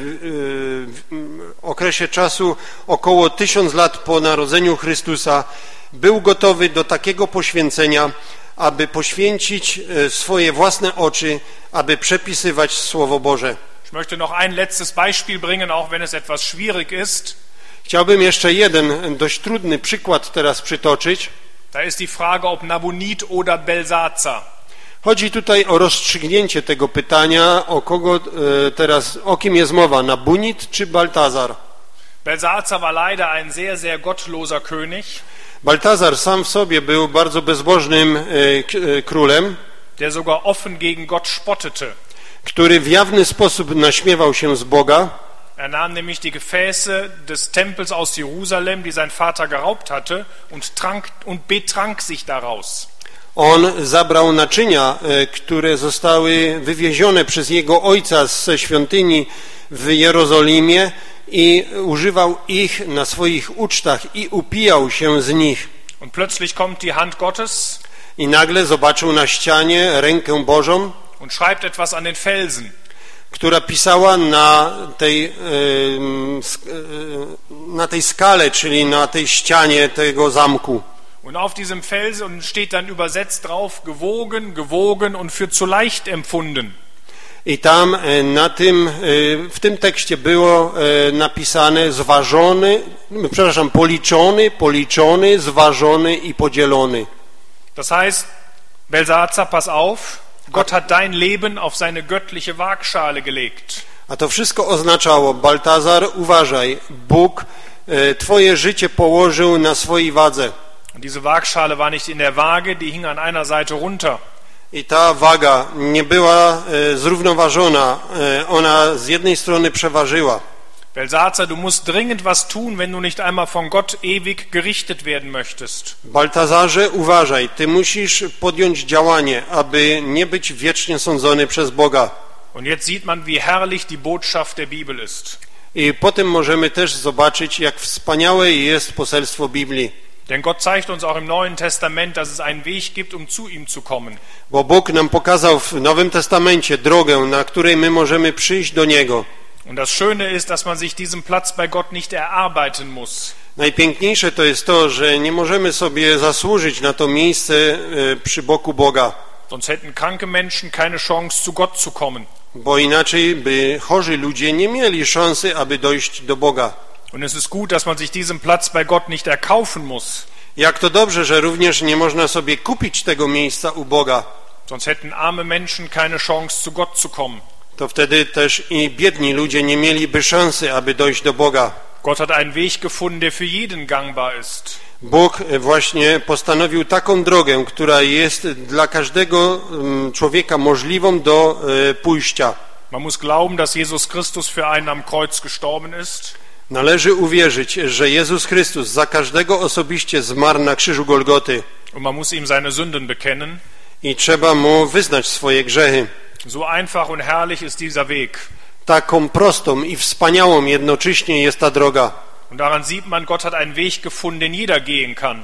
okresie czasu, około tysiąc lat po narodzeniu Chrystusa, był gotowy do takiego poświęcenia, aby poświęcić swoje własne oczy, aby przepisywać Słowo Boże. Ich möchte noch ein letztes Beispiel bringen, auch wenn es etwas schwierig ist. Chciałbym jeszcze jeden dość trudny przykład teraz przytoczyć. Da ist die Frage, ob Nabonid oder Belsazar. Chodzi tutaj o rozstrzygnięcie tego pytania, o kogo teraz, o kim jest mowa, Nabonid czy Baltazar. Belsazar war leider ein sehr, sehr gottloser König. Baltazar sam w sobie był bardzo bezbożnym królem, der sogar offen gegen Gott spottete. Który w jawny sposób naśmiewał się z Boga. Er nahm nämlich die Gefäße des Tempels aus Jerusalem, die sein Vater geraubt hatte, und trank und betrank sich daraus. On zabrał naczynia, które zostały wywiezione przez jego ojca ze świątyni w Jerozolimie i używał ich na swoich ucztach i upijał się z nich. Und plötzlich kommt die Hand Gottes I nagle zobaczył na ścianie rękę Bożą und schreibt etwas an den Felsen. Która pisała na tej, na tej skale, czyli na tej ścianie tego zamku. Und auf diesem Felsen steht dann übersetzt drauf, gewogen, gewogen und für zu leicht empfunden. I tam na tym, w tym tekście było napisane zważony, przepraszam, policzony, policzony, zważony i podzielony. Das heißt, Belsazar, pass auf, Gott hat dein Leben auf seine göttliche Waagschale gelegt. A to wszystko oznaczało, Baltazar, uważaj, Bóg twoje życie położył na swojej wadze. Und diese Waagschale war nicht in der Waage, die hing an einer Seite runter. I ta waga nie była e, zrównoważona, e, ona z jednej strony przeważyła. Belsazar, du musst dringend was tun, wenn du nicht einmal von Gott ewig gerichtet werden möchtest. Baltazarze, uważaj, ty musisz podjąć działanie, aby nie być wiecznie sądzony przez Boga. Und jetzt sieht man, wie herrlich die Botschaft der Bibel ist. I potem możemy też zobaczyć, jak wspaniałe jest poselstwo Biblii. Denn Gott zeigt uns auch im Neuen Testament, dass es einen Weg gibt, um zu ihm zu kommen. Bo Bóg nam pokazał w Nowym Testamencie drogę, na której my możemy przyjść do Niego. Und das Schöne ist, dass man sich diesen Platz bei Gott nicht erarbeiten muss. Najpiękniejsze to jest to, że nie możemy sobie zasłużyć na to miejsce przy boku Boga. Sonst hätten kranke Menschen keine Chance, zu Gott zu kommen. Bo inaczej by chorzy ludzie nie mieli szansy, aby dojść do Boga. Und es ist gut, dass man sich diesen Platz bei Gott nicht erkaufen muss. Jak to dobrze, że również nie można sobie kupić tego miejsca u Boga. Sonst hätten arme Menschen keine Chance, zu Gott zu kommen. to wtedy też i biedni ludzie nie mieliby szansy, aby dojść do Boga. Gott hat einen Weg gefunden, der für jeden gangbar ist. Bóg właśnie postanowił taką drogę, która jest dla każdego człowieka możliwą do pójścia. Man muss glauben, dass Jesus Christus für einen am Kreuz gestorben ist. Należy uwierzyć, że Jezus Chrystus za każdego osobiście zmarł na krzyżu Golgoty. Und man muss ihm seine Sünden bekennen. I trzeba mu wyznać swoje grzechy. So einfach und herrlich ist dieser Weg. Taką prostą i wspaniałą jednocześnie jest ta droga. Und daran sieht man, Gott hat einen Weg gefunden, den jeder gehen kann.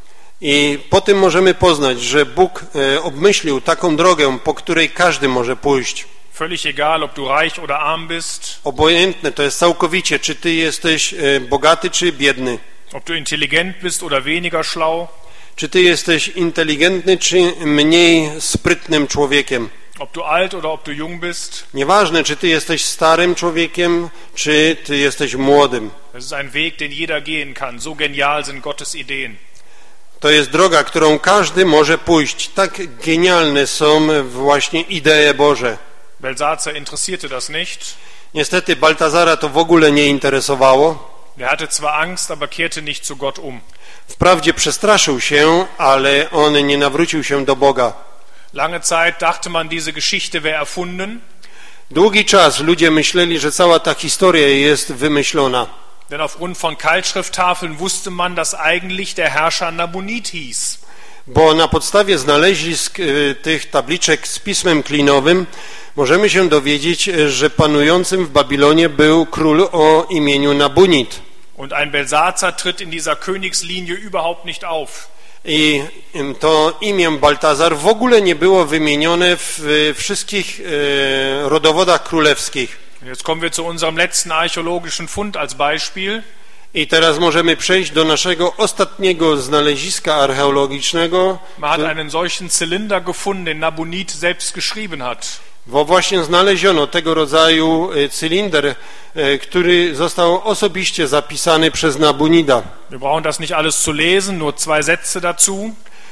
I po tym możemy poznać, że Bóg obmyślił taką drogę, po której każdy może pójść. Völlig egal, ob du reich oder arm bist. Obojętne to jest całkowicie, czy ty jesteś bogaty, czy biedny. Ob du intelligent bist oder weniger schlau. Czy ty jesteś inteligentny, czy mniej sprytnym człowiekiem. Ob du alt oder ob du jung bist. Nieważne, czy ty jesteś starym człowiekiem, czy ty jesteś młodym. Es ist ein Weg, den jeder gehen kann. So genial sind Gottes Ideen. To jest droga, którą każdy może pójść. Tak genialne są właśnie idee Boże. Belsazar interessierte das nicht. Niestety Baltazara to w ogóle nie interesowało. Er hatte zwar Angst, aber kehrte nicht zu Gott um. Wprawdzie przestraszył się, ale on nie nawrócił się do Boga. Lange Zeit dachte man, diese Geschichte wäre erfunden. Długi czas ludzie myśleli, że cała ta historia jest wymyślona. Denn aufgrund von Keilschrifttafeln wusste man, dass eigentlich der Herrscher Nabonid hieß. Bo na podstawie znalezisk y, tych tabliczek z pismem klinowym możemy się dowiedzieć, że panującym w Babilonie był król o imieniu Nabonid. Und ein Belsazar tritt in dieser Königslinie überhaupt nicht auf. I to imię Baltazar w ogóle nie było wymienione w wszystkich e, rodowodach królewskich. Jetzt kommen wir zu unserem letzten archäologischen Fund als Beispiel. I teraz możemy przejść do naszego ostatniego znaleziska archeologicznego. Man hat einen solchen Zylinder gefunden, den Nabonid selbst geschrieben hat. Bo właśnie znaleziono tego rodzaju cylinder, który został osobiście zapisany przez Nabonida. Wir brauchen das nicht alles zu lesen, nur zwei Sätze dazu.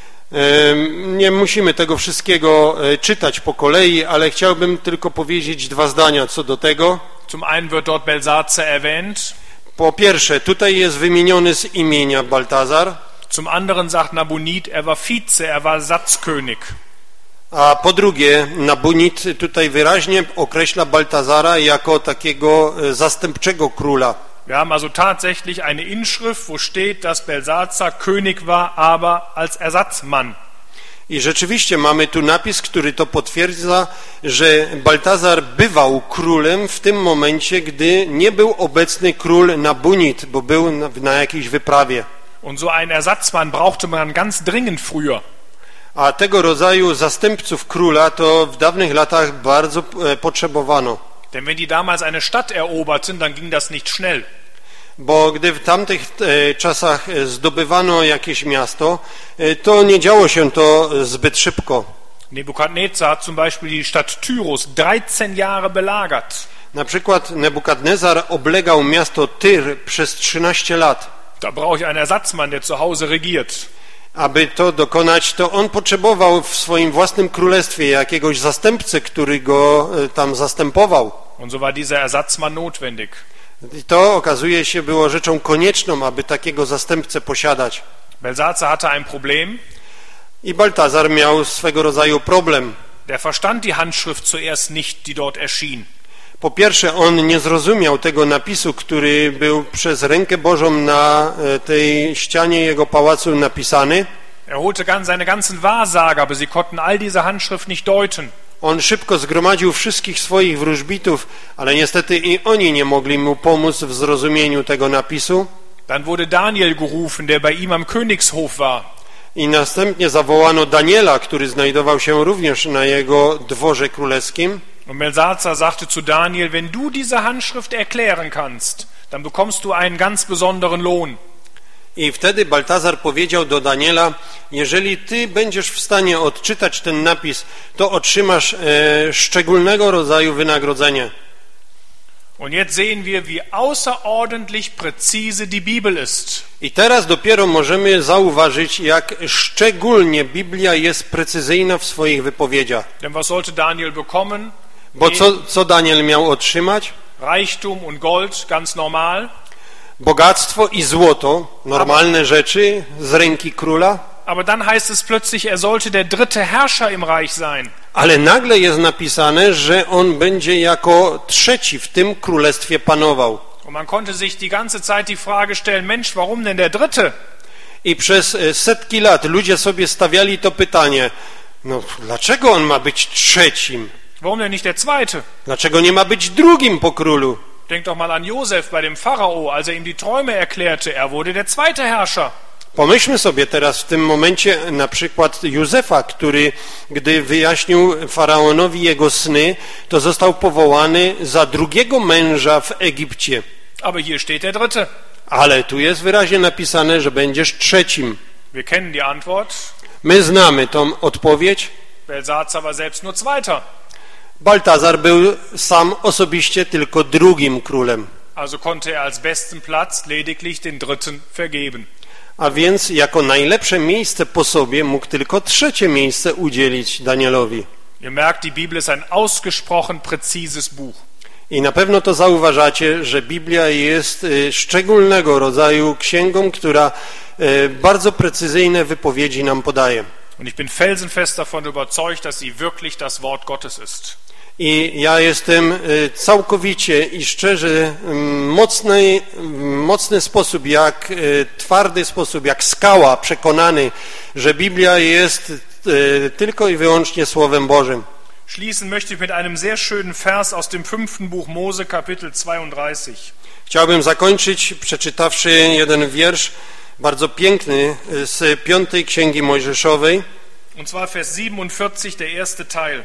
Nie musimy tego wszystkiego czytać po kolei, ale chciałbym tylko powiedzieć dwa zdania co do tego. Zum einen wird dort Belsazar erwähnt. Po pierwsze, tutaj jest wymieniony z imienia Baltazar. Zum anderen sagt Nabonid, er war Vize, er war Satzkönig. A po drugie, Nabonid tutaj wyraźnie określa Baltazara jako takiego zastępczego króla. Wir haben also tatsächlich eine Inschrift, wo steht, dass Belsazar König war, aber als Ersatzmann. I rzeczywiście mamy tu napis, który to potwierdza, że Baltazar bywał królem w tym momencie, gdy nie był obecny król Nabonid, bo był na, na jakiejś wyprawie. Und so einen Ersatzmann brauchte man ganz dringend früher. A tego rodzaju zastępców króla to w dawnych latach bardzo e, potrzebowano. Denn wenn die damals eine Stadt eroberten, dann ging das nicht schnell. Bo gdy w tamtych e, czasach zdobywano jakieś miasto, e, to nie działo się to zbyt szybko. Nebukadnezar hat zum Beispiel die Stadt Tyrus dreizehn Jahre belagert. Na przykład Nebukadnezar oblegał miasto Tyr przez trzynaście lat. Da brauche ich einen Ersatzmann, der zu Hause regiert. Aby to dokonać, to on potrzebował w swoim własnym królestwie jakiegoś zastępcy, który go tam zastępował. Und so war dieser Ersatzmann notwendig. I to okazuje się było rzeczą konieczną, aby takiego zastępcę posiadać. Belsazar hatte ein Problem. I Baltazar miał swego rodzaju problem. Der verstand die Handschrift zuerst nicht, die dort erschien. Po pierwsze, on nie zrozumiał tego napisu, który był przez rękę Bożą na tej ścianie jego pałacu napisany. Er holte ganz, seine ganzen Wahrsager, aber sie konnten all diese Handschrift nicht deuten. On szybko zgromadził wszystkich swoich wróżbitów, ale niestety i oni nie mogli mu pomóc w zrozumieniu tego napisu. Dann wurde Daniel gerufen, der bei ihm am Königshof war. I następnie zawołano Daniela, który znajdował się również na jego dworze królewskim. Und Belsazar sagte zu Daniel, wenn du diese Handschrift erklären kannst, dann bekommst du einen ganz besonderen Lohn. I wtedy Baltazar powiedział do Daniela, jeżeli ty będziesz w stanie odczytać ten napis, to otrzymasz e, szczególnego rodzaju wynagrodzenie. Und jetzt sehen wir, wie außerordentlich präzise die Bibel ist. I teraz dopiero możemy zauważyć, jak szczególnie Biblia jest precyzyjna w swoich wypowiedziach. Denn was sollte Daniel bekommen? Bo co, co Daniel miał otrzymać? Reichtum und Gold, ganz normal. Bogactwo i złoto, normalne rzeczy z ręki króla. Aber dann heißt es plötzlich, er sollte der dritte Herrscher im Reich sein. Ale nagle jest napisane, że on będzie jako trzeci w tym królestwie panował. Und man konnte sich die ganze Zeit die Frage stellen, Mensch, warum denn der dritte? I przez setki lat ludzie sobie stawiali to pytanie, no dlaczego on ma być trzecim? Warum denn nicht der zweite? Dlaczego nie ma być drugim po królu? Denk doch mal an Josef bei dem Pharao, als er ihm die Träume erklärte. Er wurde der zweite Herrscher. Pomyślmy sobie teraz w tym momencie na przykład Józefa, który, gdy wyjaśnił faraonowi jego sny, to został powołany za drugiego męża w Egipcie. Aber hier steht der dritte. Ale tu jest wyraźnie napisane, że będziesz trzecim. Wir kennen die Antwort. My znamy tą odpowiedź. Belsazar war selbst nur zweiter. Baltazar był sam osobiście tylko drugim królem. Also konnte er als besten Platz lediglich den dritten vergeben. A więc jako najlepsze miejsce po sobie mógł tylko trzecie miejsce udzielić Danielowi. Ihr merkt, die Bibel ist ein ausgesprochen präzises Buch. I na pewno to zauważacie, że Biblia jest szczególnego rodzaju księgą, która bardzo precyzyjne wypowiedzi nam podaje. Und ich bin felsenfest davon überzeugt, dass sie wirklich das Wort Gottes ist. I ja jestem całkowicie i szczerze mocny, mocny sposób, jak twardy sposób, jak skała przekonany, że Biblia jest tylko i wyłącznie Słowem Bożym. Schließen möchte ich mit einem sehr schönen Vers aus dem fünften Buch Mose, Kapitel zweiunddreißig. Chciałbym zakończyć, przeczytawszy jeden wiersz, bardzo piękny, z piątej Księgi Mojżeszowej. Und zwar Vers siebenundvierzig, der erste Teil.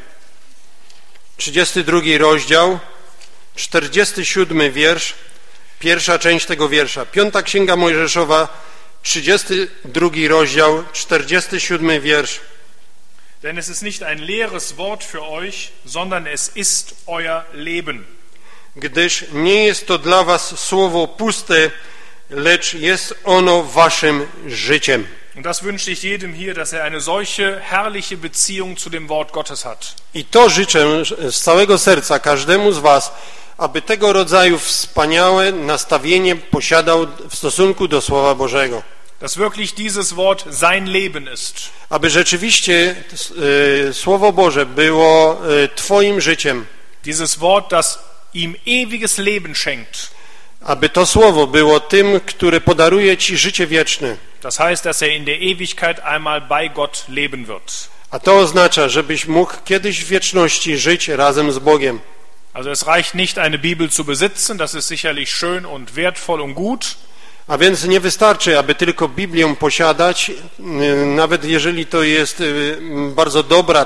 trzydziesty drugi rozdział, czterdziesty siódmy wiersz, pierwsza część tego wiersza. Piąta Księga Mojżeszowa, trzydziesty drugi rozdział, czterdziesty siódmy wiersz. Denn es ist nicht ein leeres Wort für euch, sondern es ist euer Leben. Gdyż nie jest to dla was słowo puste, lecz jest ono waszym życiem. Und das wünsche ich jedem hier, dass er eine solche herrliche Beziehung zu dem Wort Gottes hat. I to życzę z całego serca każdemu z was, aby tego rodzaju wspaniałe nastawienie posiadał w stosunku do Słowa Bożego. Dass wirklich dieses Wort sein Leben ist. Aby rzeczywiście e, Słowo Boże było e, twoim życiem. Dieses Wort, das ihm ewiges Leben schenkt. Aby to Słowo było tym, które podaruje ci życie wieczne. Das heißt, dass er in der Ewigkeit einmal bei Gott leben wird. A to oznacza, żebyś mógł kiedyś w wieczności żyć razem z Bogiem. Also es reicht nicht, eine Bibel zu besitzen, das ist sicherlich schön und wertvoll und gut. A więc nie wystarczy, aby tylko Biblię posiadać, nawet jeżeli to jest bardzo dobra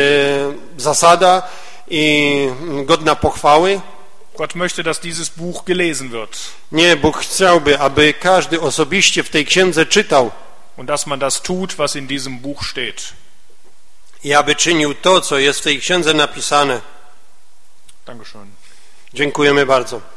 zasada i godna pochwały. Gott möchte, dass dieses Buch gelesen wird. Nie, Bóg chciałby, aby każdy osobiście w tej księdze czytał. Und dass man das tut, was in diesem Buch steht. I aby czynił to, co jest w tej księdze napisane. Dankeschön. Dziękujemy bardzo.